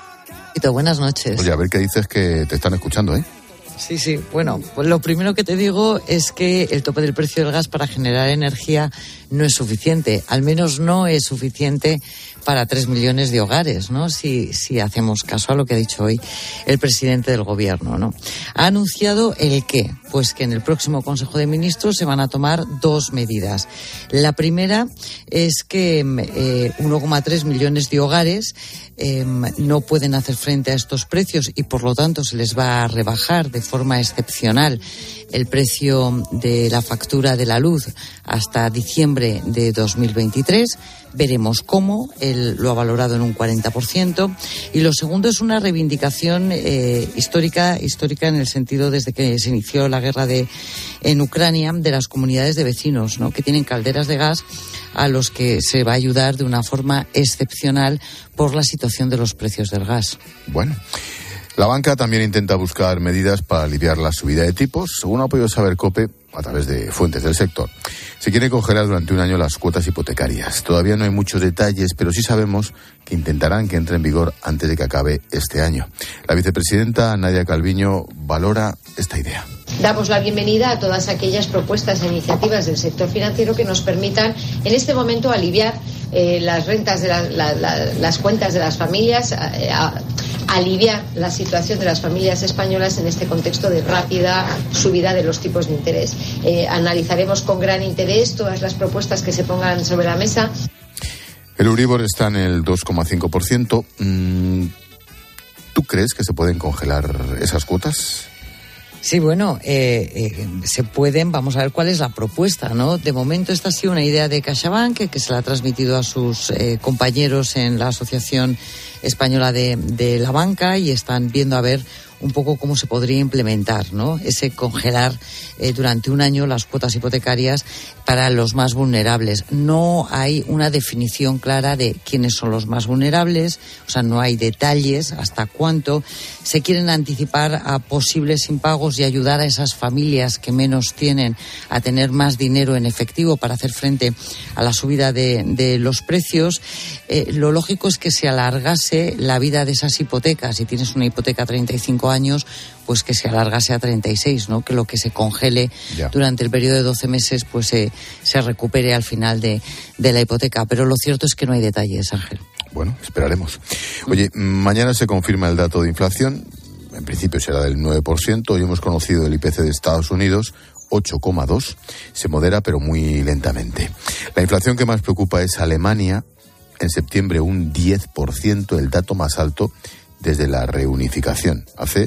Buenas noches. Oye, a ver qué dices, que te están escuchando, ¿eh? Sí, sí. Bueno, pues lo primero que te digo es que el tope del precio del gas para generar energía no es suficiente. Al menos no es suficiente para tres millones de hogares, ¿no? Si, si hacemos caso a lo que ha dicho hoy el presidente del gobierno, ¿no? Ha anunciado el qué. Pues que en el próximo Consejo de Ministros se van a tomar dos medidas. La primera es que eh, uno coma tres millones de hogares eh, no pueden hacer frente a estos precios y por lo tanto se les va a rebajar de forma excepcional el precio de la factura de la luz hasta diciembre de dos mil veintitrés. Veremos cómo, él lo ha valorado en un cuarenta por ciento. Y lo segundo es una reivindicación eh, histórica, histórica en el sentido desde que se inició la guerra de, en Ucrania, de las comunidades de vecinos, ¿no?, que tienen calderas de gas a los que se va a ayudar de una forma excepcional por la situación de los precios del gas. Bueno. La banca también intenta buscar medidas para aliviar la subida de tipos. Según ha podido saber COPE, a través de fuentes del sector, se quiere congelar durante un año las cuotas hipotecarias. Todavía no hay muchos detalles, pero sí sabemos que intentarán que entre en vigor antes de que acabe este año. La vicepresidenta Nadia Calviño valora esta idea. Damos la bienvenida a todas aquellas propuestas e iniciativas del sector financiero que nos permitan en este momento aliviar eh, las rentas de la, la, la, las cuentas de las familias, eh, a, aliviar la situación de las familias españolas en este contexto de rápida subida de los tipos de interés. Eh, analizaremos con gran interés todas las propuestas que se pongan sobre la mesa. El Euribor está en el dos coma cinco por ciento. ¿Tú crees que se pueden congelar esas cuotas? Sí, bueno, eh, eh, se pueden, vamos a ver cuál es la propuesta, ¿no? De momento esta ha sido una idea de CaixaBank, que se la ha transmitido a sus eh, compañeros en la Asociación Española de, de la Banca y están viendo a ver un poco cómo se podría implementar, ¿no? Ese congelar eh, durante un año las cuotas hipotecarias para los más vulnerables. No hay una definición clara de quiénes son los más vulnerables, o sea, no hay detalles hasta cuánto. Se quieren anticipar a posibles impagos y ayudar a esas familias que menos tienen a tener más dinero en efectivo para hacer frente a la subida de, de los precios. Eh, lo lógico es que se alargase la vida de esas hipotecas. Si tienes una hipoteca a treinta y cinco años, pues que se alargase a treinta y seis, ¿no? Que lo que se congele ya durante el periodo de doce meses, pues se, se recupere al final de, de la hipoteca. Pero lo cierto es que no hay detalles, Ángel. Bueno, esperaremos. Oye, mañana se confirma el dato de inflación. En principio será del nueve por ciento. Hoy hemos conocido el I P C de Estados Unidos, ocho coma dos. Se modera, pero muy lentamente. La inflación que más preocupa es Alemania. En septiembre un diez por ciento, el dato más alto desde la reunificación. Hace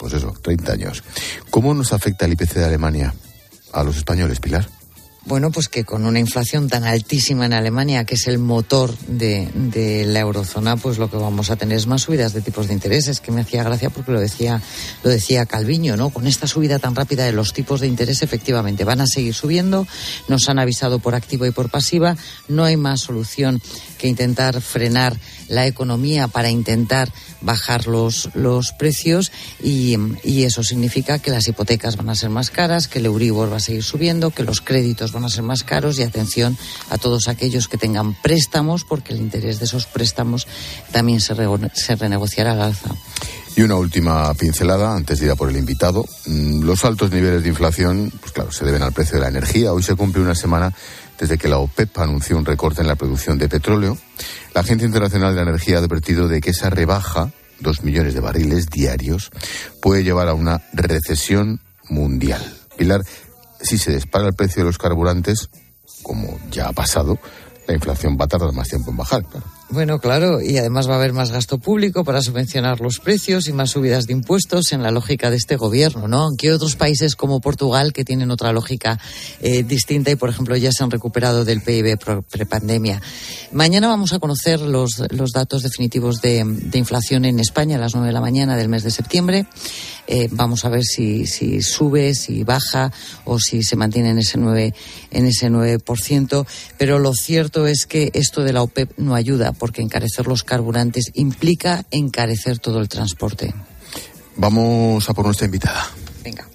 pues eso, treinta años. ¿Cómo nos afecta el I P C de Alemania a los españoles, Pilar? Bueno, pues que con una inflación tan altísima en Alemania, que es el motor de, de la eurozona, pues lo que vamos a tener es más subidas de tipos de intereses, que me hacía gracia porque lo decía, lo decía Calviño, ¿no? Con esta subida tan rápida de los tipos de interés, efectivamente, van a seguir subiendo, nos han avisado por activa y por pasiva, no hay más solución que intentar frenar la economía para intentar bajar los, los precios y, y eso significa que las hipotecas van a ser más caras, que el Euribor va a seguir subiendo, que los créditos van a ser más caros y atención a todos aquellos que tengan préstamos porque el interés de esos préstamos también se, re, se renegociará al alza. Y una última pincelada antes de ir a por el invitado. Los altos niveles de inflación, pues claro, se deben al precio de la energía. Hoy se cumple una semana desde que la OPEP anunció un recorte en la producción de petróleo. La Agencia Internacional de la Energía ha advertido de que esa rebaja, dos millones de barriles diarios, puede llevar a una recesión mundial. Pilar, si se dispara el precio de los carburantes, como ya ha pasado, la inflación va a tardar más tiempo en bajar, claro. Bueno, claro, y además va a haber más gasto público para subvencionar los precios y más subidas de impuestos en la lógica de este gobierno, ¿no? Aunque otros países como Portugal, que tienen otra lógica eh, distinta y, por ejemplo, ya se han recuperado del P I B prepandemia. Mañana vamos a conocer los, los datos definitivos de, de inflación en España a las nueve de la mañana del mes de septiembre. Eh, vamos a ver si, si sube, si baja o si se mantiene en ese nueve, en ese nueve por ciento. Pero lo cierto es que esto de la OPEP no ayuda, porque encarecer los carburantes implica encarecer todo el transporte. Vamos a por nuestra invitada. Venga.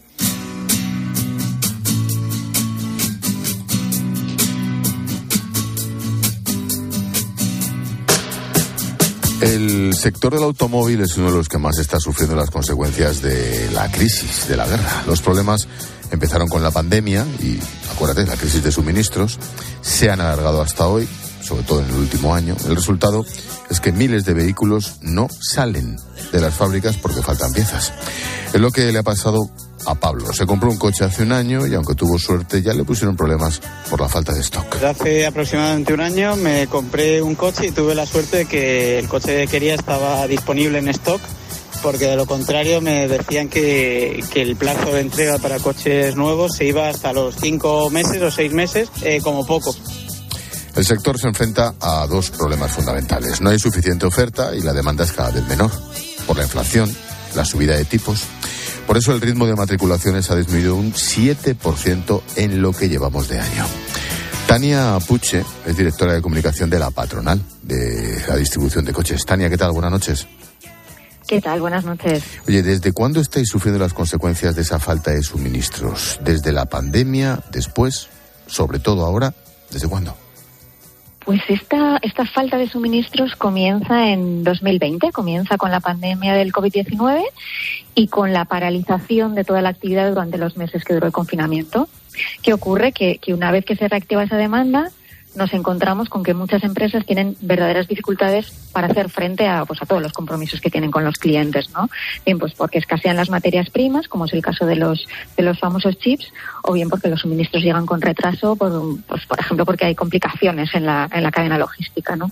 El sector del automóvil es uno de los que más está sufriendo las consecuencias de la crisis, de la guerra. Los problemas empezaron con la pandemia y, acuérdate, la crisis de suministros se han alargado hasta hoy, sobre todo en el último año. El resultado es que miles de vehículos no salen de las fábricas porque faltan piezas. Es lo que le ha pasado a Pablo. Se compró un coche hace un año y, aunque tuvo suerte, ya le pusieron problemas por la falta de stock. Hace aproximadamente un año me compré un coche y tuve la suerte de que el coche que quería estaba disponible en stock, porque de lo contrario me decían que, que el plazo de entrega para coches nuevos se iba hasta los cinco meses o seis meses, eh, como poco. El sector se enfrenta a dos problemas fundamentales. No hay suficiente oferta y la demanda es cada vez menor, por la inflación, la subida de tipos. Por eso el ritmo de matriculaciones ha disminuido un siete por ciento en lo que llevamos de año. Tania Puche es directora de comunicación de la patronal de la distribución de coches. Tania, ¿qué tal? Buenas noches. ¿Qué tal? Buenas noches. Oye, ¿desde cuándo estáis sufriendo las consecuencias de esa falta de suministros? ¿Desde la pandemia? ¿Después? ¿Sobre todo ahora? ¿Desde cuándo? Pues esta, esta falta de suministros comienza en dos mil veinte, comienza con la pandemia del covid diecinueve y con la paralización de toda la actividad durante los meses que duró el confinamiento. ¿Qué ocurre? Que, que una vez que se reactiva esa demanda, nos encontramos con que muchas empresas tienen verdaderas dificultades para hacer frente a, pues, a todos los compromisos que tienen con los clientes, ¿no? Bien, pues porque escasean las materias primas, como es el caso de los de los famosos chips, o bien porque los suministros llegan con retraso, por, pues, por ejemplo, porque hay complicaciones en la en la cadena logística, ¿no?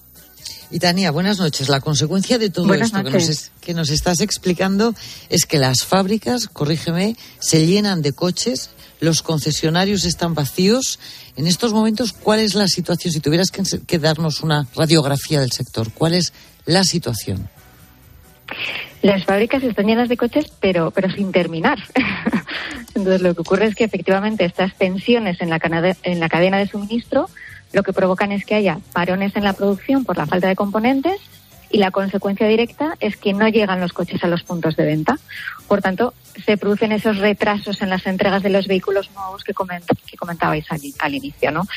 Y Tania, buenas noches. La consecuencia de todo buenas esto que nos, es, que nos estás explicando es que las fábricas, corrígeme, se llenan de coches, los concesionarios están vacíos. En estos momentos, ¿cuál es la situación? Si tuvieras que, que darnos una radiografía del sector, ¿cuál es la situación? Las fábricas están llenas de coches, pero pero sin terminar. Entonces, lo que ocurre es que efectivamente estas tensiones en la, cana- en la cadena de suministro lo que provocan es que haya parones en la producción por la falta de componentes y la consecuencia directa es que no llegan los coches a los puntos de venta. Por tanto, se producen esos retrasos en las entregas de los vehículos nuevos que, coment- que comentabais al, al inicio, ¿no?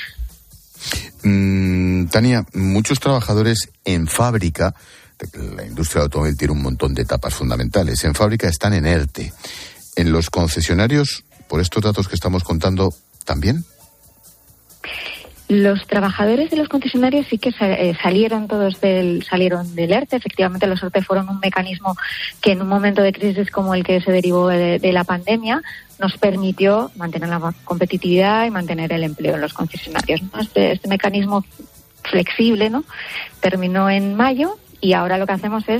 Mm, Tania, muchos trabajadores en fábrica, la industria del automóvil tiene un montón de etapas fundamentales, en fábrica están en ERTE. ¿En los concesionarios, por estos datos que estamos contando, también? Los trabajadores de los concesionarios sí que salieron todos del salieron del ERTE. Efectivamente, los ERTE fueron un mecanismo que en un momento de crisis como el que se derivó de, de la pandemia nos permitió mantener la competitividad y mantener el empleo en los concesionarios, ¿no? Este, este mecanismo flexible, ¿no?, terminó en mayo y ahora lo que hacemos es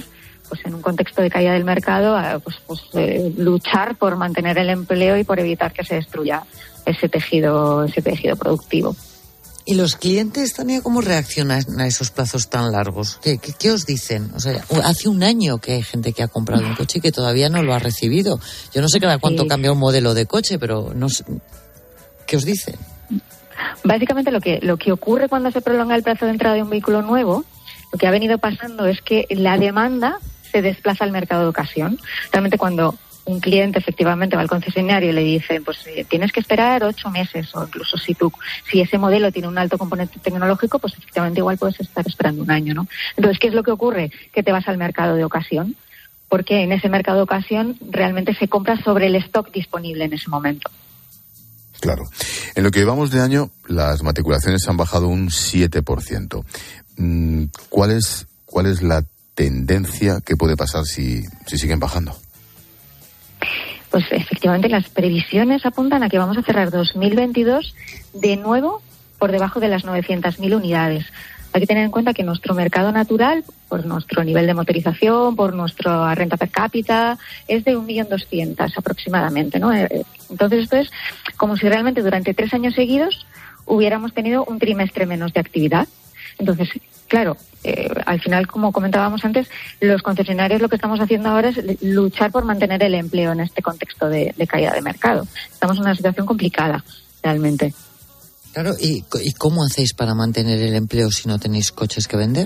pues en un contexto de caída del mercado, pues, pues eh, luchar por mantener el empleo y por evitar que se destruya ese tejido, ese tejido productivo. ¿Y los clientes, Tania, cómo reaccionan a esos plazos tan largos? ¿Qué, qué, qué os dicen? O sea, hace un año que hay gente que ha comprado un coche y que todavía no lo ha recibido. Yo no sé cada cuánto sí. cambia un modelo de coche, pero no sé. ¿Qué os dicen? Básicamente lo que, lo que ocurre cuando se prolonga el plazo de entrada de un vehículo nuevo, lo que ha venido pasando es que la demanda se desplaza al mercado de ocasión. Realmente cuando un cliente efectivamente va al concesionario y le dice, pues eh, tienes que esperar ocho meses, o incluso si tú, si ese modelo tiene un alto componente tecnológico, pues efectivamente igual puedes estar esperando un año, ¿no? Entonces, ¿qué es lo que ocurre? Que te vas al mercado de ocasión, porque en ese mercado de ocasión realmente se compra sobre el stock disponible en ese momento. Claro. En lo que llevamos de año, las matriculaciones han bajado un siete por ciento. ¿Cuál es, cuál es la tendencia que puede pasar si, si siguen bajando? Pues efectivamente las previsiones apuntan a que vamos a cerrar dos mil veintidós de nuevo por debajo de las novecientas mil unidades. Hay que tener en cuenta que nuestro mercado natural, por nuestro nivel de motorización, por nuestra renta per cápita, es de un millón doscientos aproximadamente, ¿no? Entonces esto es como si realmente durante tres años seguidos hubiéramos tenido un trimestre menos de actividad. Entonces, claro, eh, al final, como comentábamos antes, los concesionarios lo que estamos haciendo ahora es luchar por mantener el empleo en este contexto de, de caída de mercado. Estamos en una situación complicada, realmente. Claro, ¿y, ¿y cómo hacéis para mantener el empleo si no tenéis coches que vender?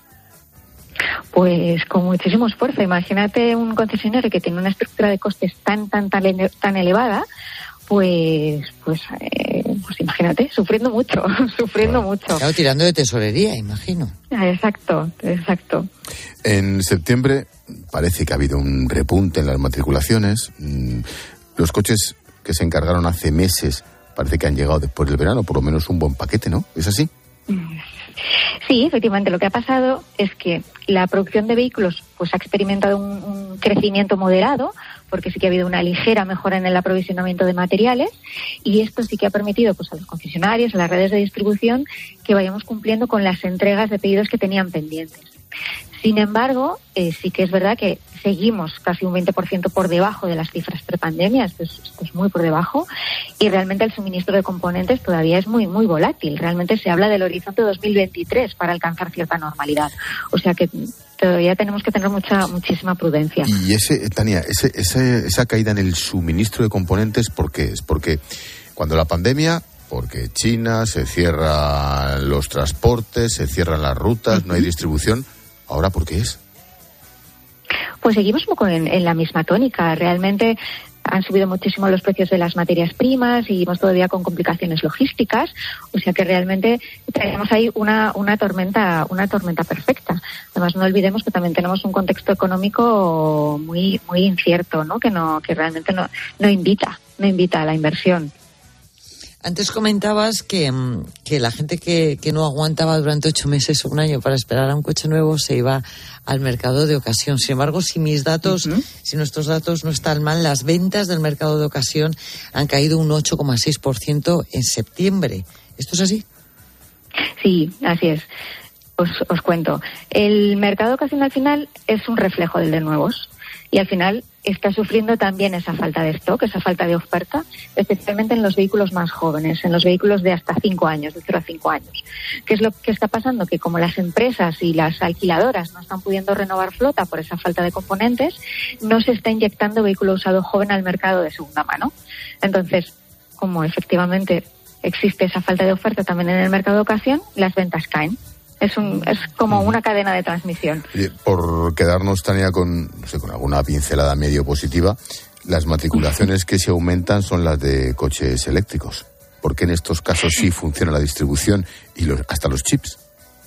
Pues con muchísimo esfuerzo. Imagínate un concesionario que tiene una estructura de costes tan, tan, tan, tan elevada, pues, pues, eh, pues imagínate, sufriendo mucho, sufriendo claro. mucho. Claro, tirando de tesorería, imagino. Exacto, exacto. En septiembre parece que ha habido un repunte en las matriculaciones. Los coches que se encargaron hace meses parece que han llegado después del verano, por lo menos un buen paquete, ¿no? ¿Es así? Sí, efectivamente. Lo que ha pasado es que la producción de vehículos pues ha experimentado un, un crecimiento moderado, porque sí que ha habido una ligera mejora en el aprovisionamiento de materiales, y esto sí que ha permitido pues a los concesionarios, a las redes de distribución, que vayamos cumpliendo con las entregas de pedidos que tenían pendientes. Sin embargo, eh, sí que es verdad que seguimos casi un veinte por ciento por debajo de las cifras prepandemia, esto es, esto es muy por debajo, y realmente el suministro de componentes todavía es muy muy volátil. Realmente se habla del horizonte dos mil veintitrés para alcanzar cierta normalidad. O sea que todavía tenemos que tener mucha muchísima prudencia. Y ese, Tania, ese, ese, esa caída en el suministro de componentes, ¿por qué es? Porque cuando la pandemia... Porque China, se cierran los transportes, se cierran las rutas, uh-huh. no hay distribución. ¿Ahora por qué es? Pues seguimos un poco en, en la misma tónica. Realmente han subido muchísimo los precios de las materias primas y seguimos todavía con complicaciones logísticas. O sea que realmente tenemos ahí una, una tormenta, una tormenta perfecta. Además, no olvidemos que también tenemos un contexto económico muy, muy incierto, ¿no? Que no, que realmente no, no invita, no invita a la inversión. Antes comentabas que, que la gente que, que no aguantaba durante ocho meses o un año para esperar a un coche nuevo se iba al mercado de ocasión. Sin embargo, si mis datos, uh-huh. si nuestros datos no están mal, las ventas del mercado de ocasión han caído un ocho coma seis por ciento en septiembre. ¿Esto es así? Sí, así es. Os, os cuento. El mercado de ocasión al final es un reflejo del de nuevos. Y al final está sufriendo también esa falta de stock, esa falta de oferta, especialmente en los vehículos más jóvenes, en los vehículos de hasta cinco años, de cero a cinco años. ¿Qué es lo que está pasando? Que como las empresas y las alquiladoras no están pudiendo renovar flota por esa falta de componentes, no se está inyectando vehículo usado joven al mercado de segunda mano. Entonces, como efectivamente existe esa falta de oferta también en el mercado de ocasión, las ventas caen. Es un es como una cadena de transmisión. Por quedarnos, Tania, con, no sé, con alguna pincelada medio positiva, las matriculaciones que se aumentan son las de coches eléctricos. ¿Por qué en estos casos sí funciona la distribución y los, hasta los chips?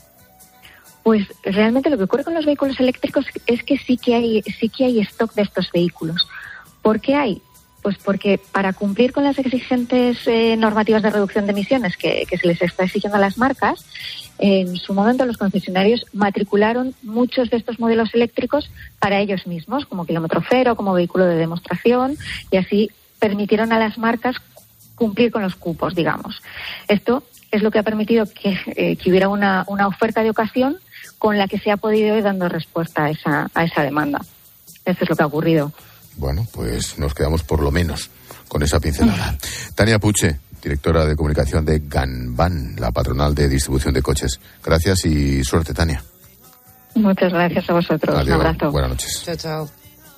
Pues realmente lo que ocurre con los vehículos eléctricos es que sí que hay sí que hay stock de estos vehículos. ¿Por qué hay? Pues porque para cumplir con las exigentes eh, normativas de reducción de emisiones que, que se les está exigiendo a las marcas, en su momento los concesionarios matricularon muchos de estos modelos eléctricos para ellos mismos, como kilómetro cero, como vehículo de demostración, y así permitieron a las marcas cumplir con los cupos, digamos. Esto es lo que ha permitido que, eh, que hubiera una, una oferta de ocasión con la que se ha podido ir dando respuesta a esa, a esa demanda. Eso es lo que ha ocurrido. Bueno, pues nos quedamos por lo menos con esa pincelada. Tania Puche, directora de comunicación de Ganban, la patronal de distribución de coches. Gracias y suerte, Tania. Muchas gracias a vosotros. Adiós. Un abrazo. Buenas noches. Chao, chao.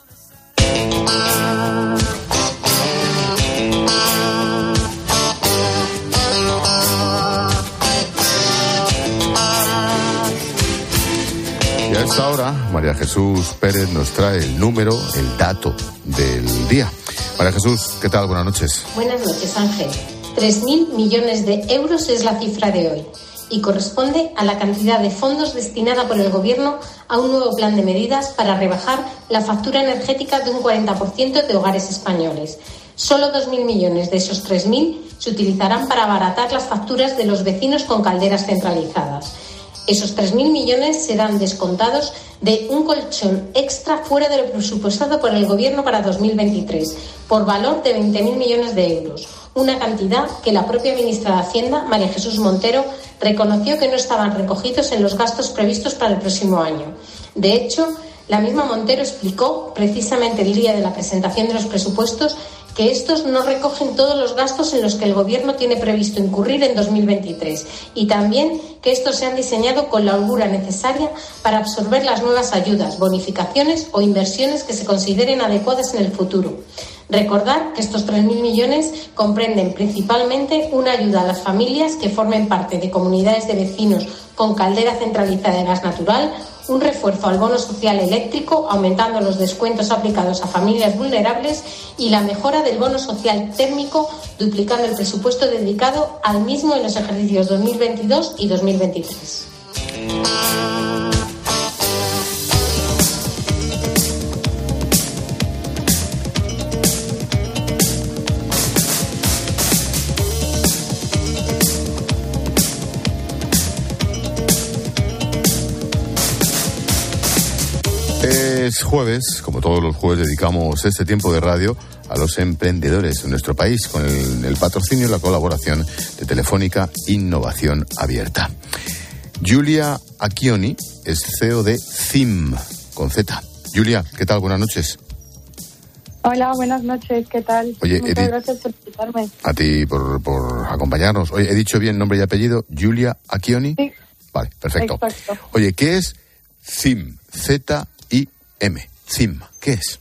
Y a esta hora, María Jesús Pérez nos trae el número, el dato del día. María Jesús, ¿qué tal? Buenas noches. Buenas noches, Ángel. tres mil millones de euros es la cifra de hoy y corresponde a la cantidad de fondos destinada por el Gobierno a un nuevo plan de medidas para rebajar la factura energética de un cuarenta por ciento de hogares españoles. Solo dos mil millones de esos tres mil se utilizarán para abaratar las facturas de los vecinos con calderas centralizadas. Esos tres mil millones serán descontados de un colchón extra fuera de lo presupuestado por el Gobierno para dos mil veintitrés, por valor de veinte mil millones de euros, una cantidad que la propia ministra de Hacienda, María Jesús Montero, reconoció que no estaban recogidos en los gastos previstos para el próximo año. De hecho, la misma Montero explicó, precisamente el día de la presentación de los presupuestos, que estos no recogen todos los gastos en los que el Gobierno tiene previsto incurrir en dos mil veintitrés y también que estos se han diseñado con la holgura necesaria para absorber las nuevas ayudas, bonificaciones o inversiones que se consideren adecuadas en el futuro. Recordar que estos tres mil millones comprenden principalmente una ayuda a las familias que formen parte de comunidades de vecinos con caldera centralizada de gas natural, un refuerzo al bono social eléctrico, aumentando los descuentos aplicados a familias vulnerables y la mejora del bono social térmico, duplicando el presupuesto dedicado al mismo en los ejercicios dos mil veintidós y dos mil veintitrés. Es jueves, como todos los jueves dedicamos este tiempo de radio a los emprendedores de nuestro país con el, el patrocinio y la colaboración de Telefónica Innovación Abierta. Julia Acchioni es C E O de C I M, con Z. Julia, ¿qué tal? Buenas noches. Hola, buenas noches, ¿qué tal? Oye, Muchas Edith, gracias por invitarme. A ti por, por acompañarnos. Oye, ¿he dicho bien nombre y apellido? Julia Acchioni. Sí. Vale, perfecto. Exacto. Oye, ¿qué es C I M? Z I M. C I M, ¿qué es?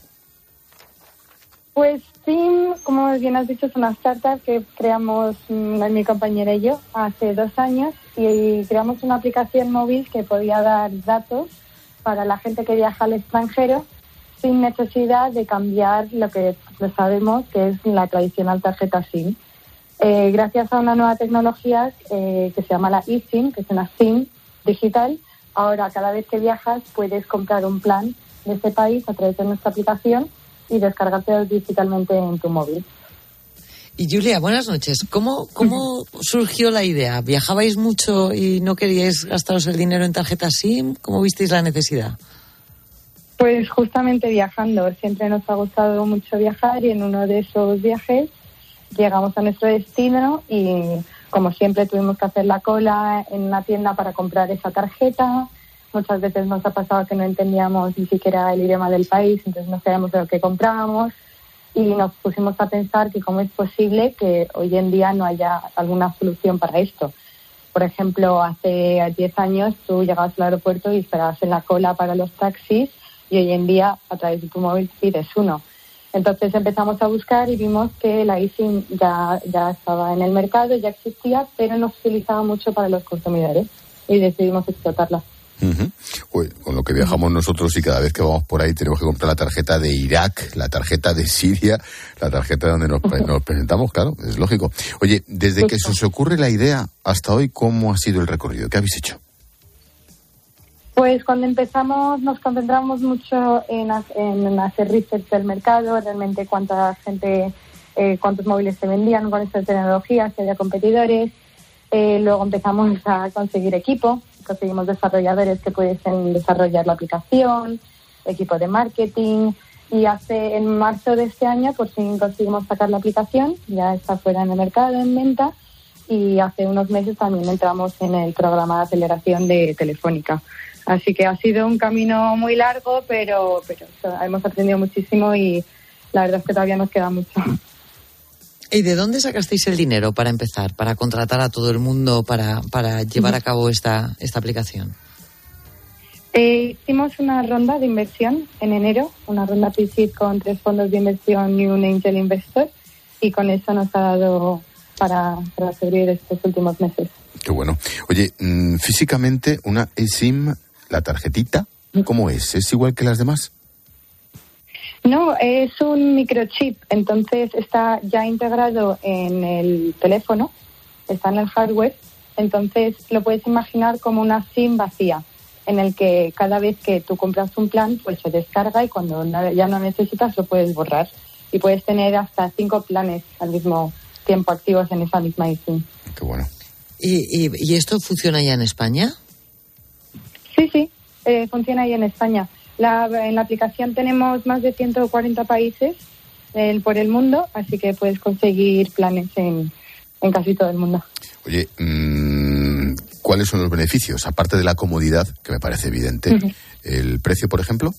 Pues C I M, como bien has dicho, es una startup que creamos mmm, mi compañera y yo hace dos años y creamos una aplicación móvil que podía dar datos para la gente que viaja al extranjero sin necesidad de cambiar lo que lo sabemos que es la tradicional tarjeta SIM. Eh, gracias a una nueva tecnología eh, que se llama la eSIM, que es una SIM digital, ahora cada vez que viajas puedes comprar un plan de este país a través de nuestra aplicación y descargártelo digitalmente en tu móvil. Y Julia, buenas noches. ¿Cómo, cómo surgió la idea? ¿Viajabais mucho y no queríais gastaros el dinero en tarjeta SIM? ¿Cómo visteis la necesidad? Pues justamente viajando. Siempre nos ha gustado mucho viajar y en uno de esos viajes llegamos a nuestro destino y, como siempre, tuvimos que hacer la cola en una tienda para comprar esa tarjeta. Muchas veces nos ha pasado que no entendíamos ni siquiera el idioma del país, entonces no sabíamos de lo que comprábamos y nos pusimos a pensar que cómo es posible que hoy en día no haya alguna solución para esto. Por ejemplo, hace diez años tú llegabas al aeropuerto y esperabas en la cola para los taxis y hoy en día a través de tu móvil pides uno. Entonces empezamos a buscar y vimos que la eSIM ya, ya estaba en el mercado, ya existía, pero no se utilizaba mucho para los consumidores y decidimos explotarla. Uh-huh. Uy, con lo que viajamos nosotros y cada vez que vamos por ahí tenemos que comprar la tarjeta de Irak, la tarjeta de Siria, la tarjeta donde nos, nos presentamos, claro, es lógico. Oye, desde que se os ocurre la idea hasta hoy, ¿cómo ha sido el recorrido? ¿Qué habéis hecho? Pues cuando empezamos nos concentramos mucho en, en hacer research del mercado, realmente cuánta gente, eh, cuántos móviles se vendían con estas tecnologías, si había competidores. Eh, luego empezamos a conseguir equipo, conseguimos desarrolladores que pudiesen desarrollar la aplicación, equipo de marketing y hace en marzo de este año por fin conseguimos sacar la aplicación, ya está fuera en el mercado en venta y hace unos meses también entramos en el programa de aceleración de Telefónica. Así que ha sido un camino muy largo, pero, pero hemos aprendido muchísimo y la verdad es que todavía nos queda mucho. ¿Y de dónde sacasteis el dinero para empezar, para contratar a todo el mundo, para, para llevar a cabo esta, esta aplicación? Eh, hicimos una ronda de inversión en enero, una ronda pre-seed con tres fondos de inversión y un angel investor, y con eso nos ha dado para, para sobrevivir estos últimos meses. Qué bueno. Oye, mmm, físicamente una eSIM, la tarjetita, ¿cómo es? ¿Es igual que las demás? No, es un microchip, entonces está ya integrado en el teléfono, está en el hardware, entonces lo puedes imaginar como una SIM vacía, en el que cada vez que tú compras un plan, pues se descarga y cuando ya no necesitas lo puedes borrar. Y puedes tener hasta cinco planes al mismo tiempo activos en esa misma SIM. Qué bueno. ¿Y, y, y esto funciona ya en España? Sí, sí, eh, funciona ya en España. La, en la aplicación tenemos más de ciento cuarenta países eh, por el mundo, así que puedes conseguir planes en, en casi todo el mundo. Oye, mmm, ¿cuáles son los beneficios? Aparte de la comodidad, que me parece evidente, uh-huh. ¿El precio, por ejemplo?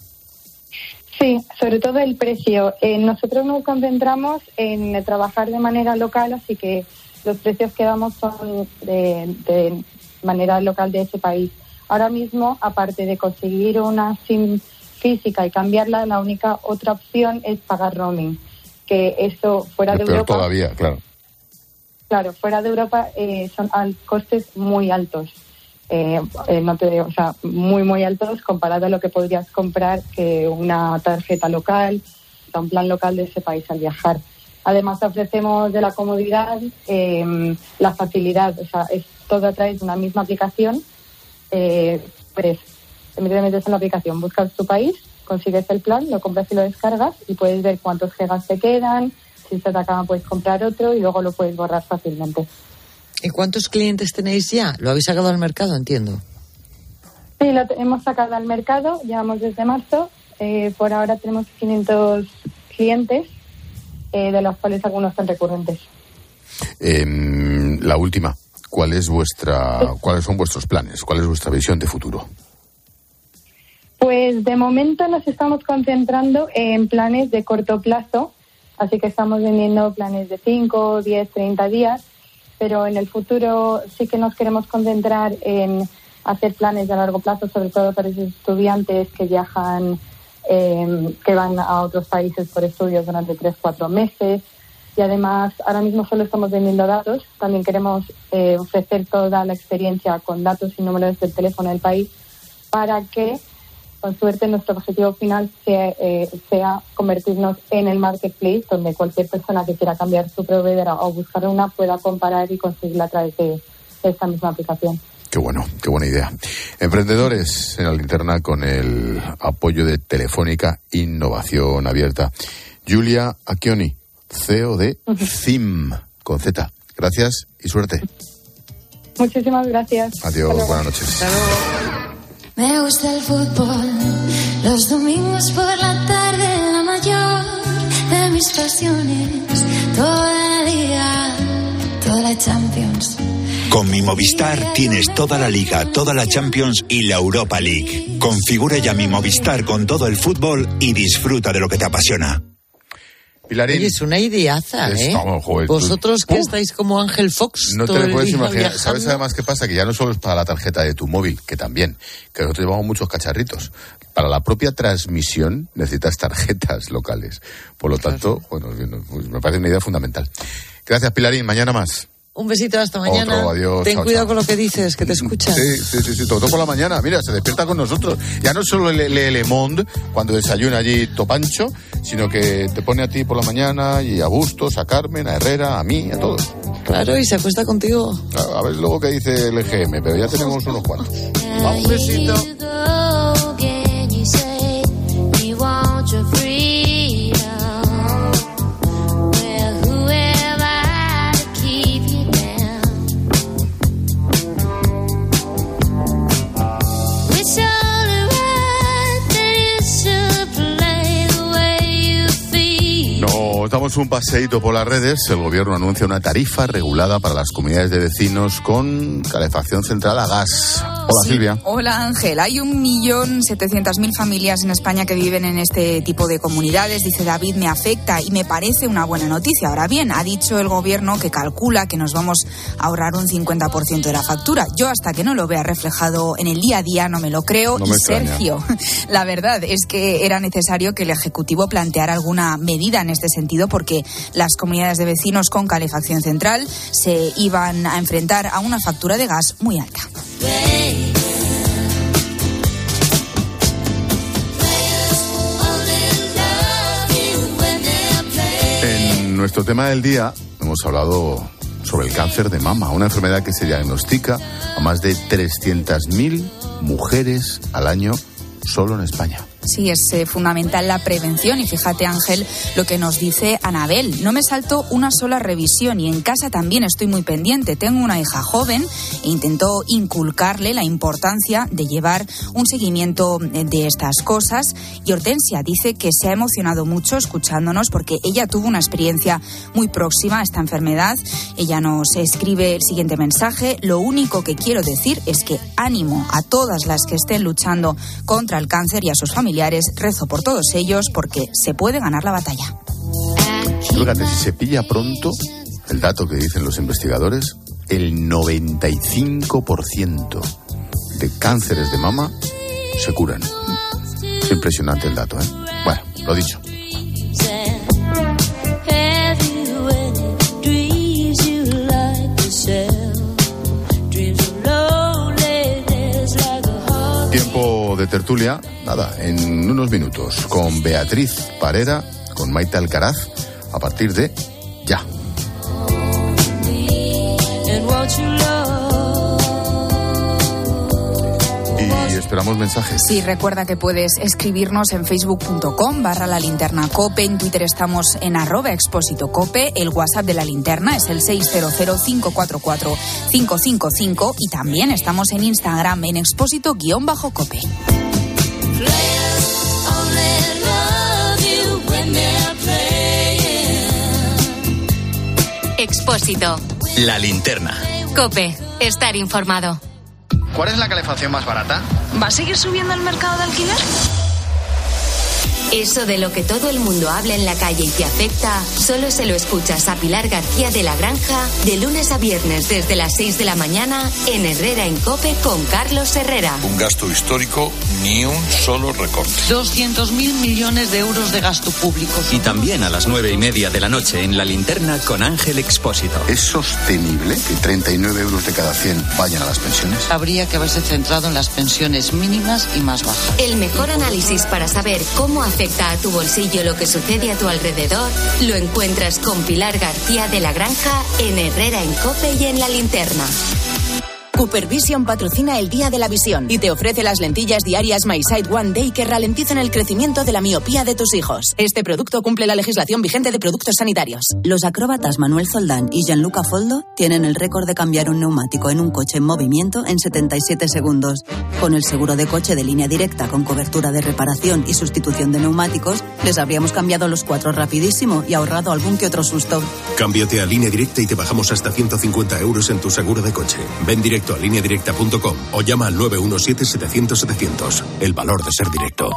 Sí, sobre todo el precio. Eh, nosotros nos concentramos en trabajar de manera local, así que los precios que damos son de, de manera local de ese país. Ahora mismo, aparte de conseguir una SIM física y cambiarla, la única otra opción es pagar roaming, que eso fuera de Europa... Pero todavía, claro. Claro, fuera de Europa eh, son al, costes muy altos, eh, eh, no te, o sea, muy, muy altos comparado a lo que podrías comprar que una tarjeta local, o sea, un plan local de ese país al viajar. Además, ofrecemos de la comodidad, eh, la facilidad, o sea, es todo a través de una misma aplicación. Eh, pues te metes en la aplicación, buscas tu país, consigues el plan, lo compras y lo descargas y puedes ver cuántos gigas te quedan, si se te acaba puedes comprar otro y luego lo puedes borrar fácilmente. ¿Y cuántos clientes tenéis ya? ¿Lo habéis sacado al mercado, entiendo? Sí, lo hemos sacado al mercado, llevamos desde marzo, eh, por ahora tenemos quinientos clientes, eh, de los cuales algunos son recurrentes. Eh, la última. ¿Cuál es vuestra, ¿Cuáles son vuestros planes? ¿Cuál es vuestra visión de futuro? Pues de momento nos estamos concentrando en planes de corto plazo, así que estamos vendiendo planes de cinco, diez, treinta días, pero en el futuro sí que nos queremos concentrar en hacer planes de largo plazo, sobre todo para esos estudiantes que viajan, eh, que van a otros países por estudios durante tres, cuatro meses. Y además, ahora mismo solo estamos vendiendo datos. También queremos eh, ofrecer toda la experiencia con datos y números del teléfono del país para que, con suerte, nuestro objetivo final sea, eh, sea convertirnos en el marketplace donde cualquier persona que quiera cambiar su proveedora o buscar una pueda comparar y conseguirla a través de, de esta misma aplicación. Qué bueno, qué buena idea. Emprendedores en la linterna con el apoyo de Telefónica Innovación Abierta. Giulia Acchioni, C E O de Zim, con Z. Gracias y suerte. Muchísimas gracias. Adiós, buenas noches. Me gusta el fútbol, los domingos por la tarde, la mayor de mis pasiones, toda la liga, toda la Champions. Con mi Movistar tienes toda la Liga, toda la Champions y la Europa League. Configura ya mi Movistar con todo el fútbol y disfruta de lo que te apasiona. Pilarín. Oye, es una ideaza, ¿eh? Estamos, joder, Vosotros que uh, estáis como Ángel Fox. No todo te lo puedes imaginar. Viajando. ¿Sabes además qué pasa? Que ya no solo es para la tarjeta de tu móvil, que también, que nosotros llevamos muchos cacharritos. Para la propia transmisión necesitas tarjetas locales. Por lo tanto, bueno, pues me parece una idea fundamental. Gracias, Pilarín. Mañana más. Un besito, hasta mañana. Otro, adiós, Ten chao, cuidado chao. con lo que dices, que te escuchan. Sí, sí, sí, sí, todo por la mañana. Mira, se despierta con nosotros. Ya no solo lee Le, Le Monde cuando desayuna allí Topancho, sino que te pone a ti por la mañana y a Bustos, a Carmen, a Herrera, a mí, a todos. Claro, y se acuesta contigo. A, a ver luego qué dice el E G M, pero ya tenemos unos cuantos. Va, un besito. Nos damos un paseíto por las redes. El gobierno anuncia una tarifa regulada para las comunidades de vecinos con calefacción central a gas. Hola, sí. Silvia. Hola, Ángel. Hay un millón setecientas mil familias en España que viven en este tipo de comunidades. Dice David, me afecta y me parece una buena noticia. Ahora bien, ha dicho el gobierno que calcula que nos vamos a ahorrar un cincuenta por ciento de la factura. Yo hasta que no lo vea reflejado en el día a día no me lo creo. No me y extraña. Sergio, la verdad es que era necesario que el Ejecutivo planteara alguna medida en este sentido porque las comunidades de vecinos con calefacción central se iban a enfrentar a una factura de gas muy alta. En nuestro tema del día hemos hablado sobre el cáncer de mama, una enfermedad que se diagnostica a más de trescientas mil mujeres al año solo en España. Sí, es eh, fundamental la prevención y fíjate, Ángel, lo que nos dice Anabel. No me salto una sola revisión y en casa también estoy muy pendiente. Tengo una hija joven e intento inculcarle la importancia de llevar un seguimiento de estas cosas. Y Hortensia dice que se ha emocionado mucho escuchándonos porque ella tuvo una experiencia muy próxima a esta enfermedad. Ella nos escribe el siguiente mensaje. Lo único que quiero decir es que ánimo a todas las que estén luchando contra el cáncer y a sus familiares. Rezo por todos ellos porque se puede ganar la batalla. Fíjate, si se pilla pronto, el dato que dicen los investigadores, el noventa y cinco por ciento de cánceres de mama se curan. Es impresionante el dato, ¿eh? Bueno, lo dicho. Tiempo de tertulia, nada, en unos minutos, con Beatriz Parera, con Maite Alcaraz, a partir de ya. Y esperamos mensajes. Sí, recuerda que puedes escribirnos en facebook punto com barra la linterna cope, en Twitter estamos en arroba expósito cope, el WhatsApp de la linterna es el seis cero cero cinco cuatro cuatro cinco cinco cinco y también estamos en Instagram en expósito guión bajo cope. Expósito. La linterna. Cope. Estar informado. ¿Cuál es la calefacción más barata? ¿Va a seguir subiendo el mercado de alquiler? Eso de lo que todo el mundo habla en la calle y te afecta, solo se lo escuchas a Pilar García de la Granja de lunes a viernes desde las seis de la mañana en Herrera en Cope con Carlos Herrera. Un gasto histórico, ni un solo recorte. doscientos mil millones de euros de gasto público. Y también a las nueve y media de la noche en La Linterna con Ángel Expósito. ¿Es sostenible que treinta y nueve euros de cada cien vayan a las pensiones? Habría que haberse centrado en las pensiones mínimas y más bajas. El mejor análisis para saber cómo afecta a tu bolsillo lo que sucede a tu alrededor lo encuentras con Pilar García de la Granja en Herrera en Cope y en La Linterna. Cooper Vision patrocina el Día de la Visión y te ofrece las lentillas diarias My Sight One Day que ralentizan el crecimiento de la miopía de tus hijos. Este producto cumple la legislación vigente de productos sanitarios. Los acróbatas Manuel Zoldán y Gianluca Foldo tienen el récord de cambiar un neumático en un coche en movimiento en setenta y siete segundos. Con el seguro de coche de Línea Directa con cobertura de reparación y sustitución de neumáticos, les habríamos cambiado los cuatro rapidísimo y ahorrado algún que otro susto. Cámbiate a Línea Directa y te bajamos hasta ciento cincuenta euros en tu seguro de coche. Ven directo a línea directa punto com o llama al nueve uno siete setecientos setecientos. El valor de ser directo.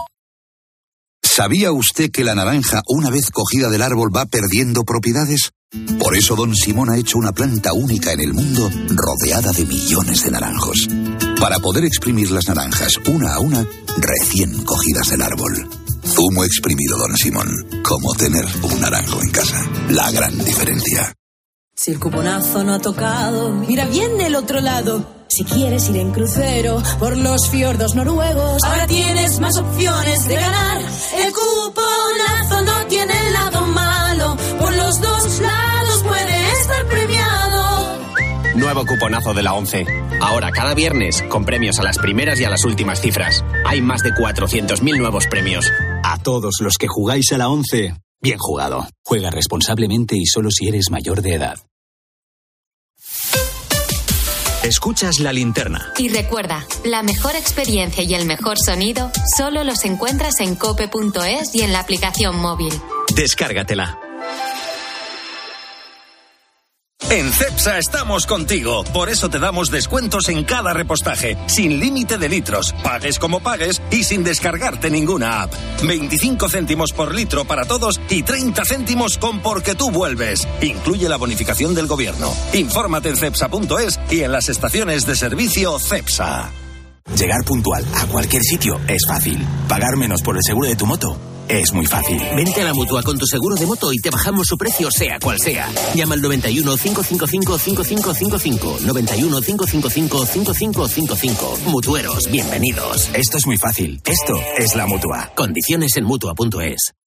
¿Sabía usted que la naranja, una vez cogida del árbol, va perdiendo propiedades? Por eso Don Simón ha hecho una planta única en el mundo, rodeada de millones de naranjos. Para poder exprimir las naranjas una a una, recién cogidas del árbol. Zumo exprimido Don Simón. Como tener un naranjo en casa. La gran diferencia. Si el cuponazo no ha tocado, mira bien del otro lado. Si quieres ir en crucero por los fiordos noruegos, ahora tienes más opciones de ganar. El cuponazo no tiene el lado malo, por los dos lados puede estar premiado. Nuevo cuponazo de la ONCE. Ahora, cada viernes, con premios a las primeras y a las últimas cifras. Hay más de cuatrocientos mil nuevos premios. A todos los que jugáis a la ONCE, bien jugado. Juega responsablemente y solo si eres mayor de edad. Escuchas La Linterna. Y recuerda, la mejor experiencia y el mejor sonido solo los encuentras en cope punto es y en la aplicación móvil. Descárgatela. En Cepsa estamos contigo. Por eso te damos descuentos en cada repostaje, sin límite de litros, pagues como pagues y sin descargarte ninguna app. veinticinco céntimos por litro para todos y treinta céntimos con Porque tú vuelves. Incluye la bonificación del gobierno. Infórmate en cepsa punto es y en las estaciones de servicio Cepsa. Llegar puntual a cualquier sitio es fácil. Pagar menos por el seguro de tu moto es muy fácil. Vente a la Mutua con tu seguro de moto y te bajamos su precio sea cual sea. Llama al noventa y uno, cinco cinco cinco, cinco cinco cinco cinco. noventa y uno, cinco cinco cinco, cinco cinco cinco cinco. Mutueros, bienvenidos. Esto es muy fácil. Esto es la Mutua. Condiciones en Mutua punto es.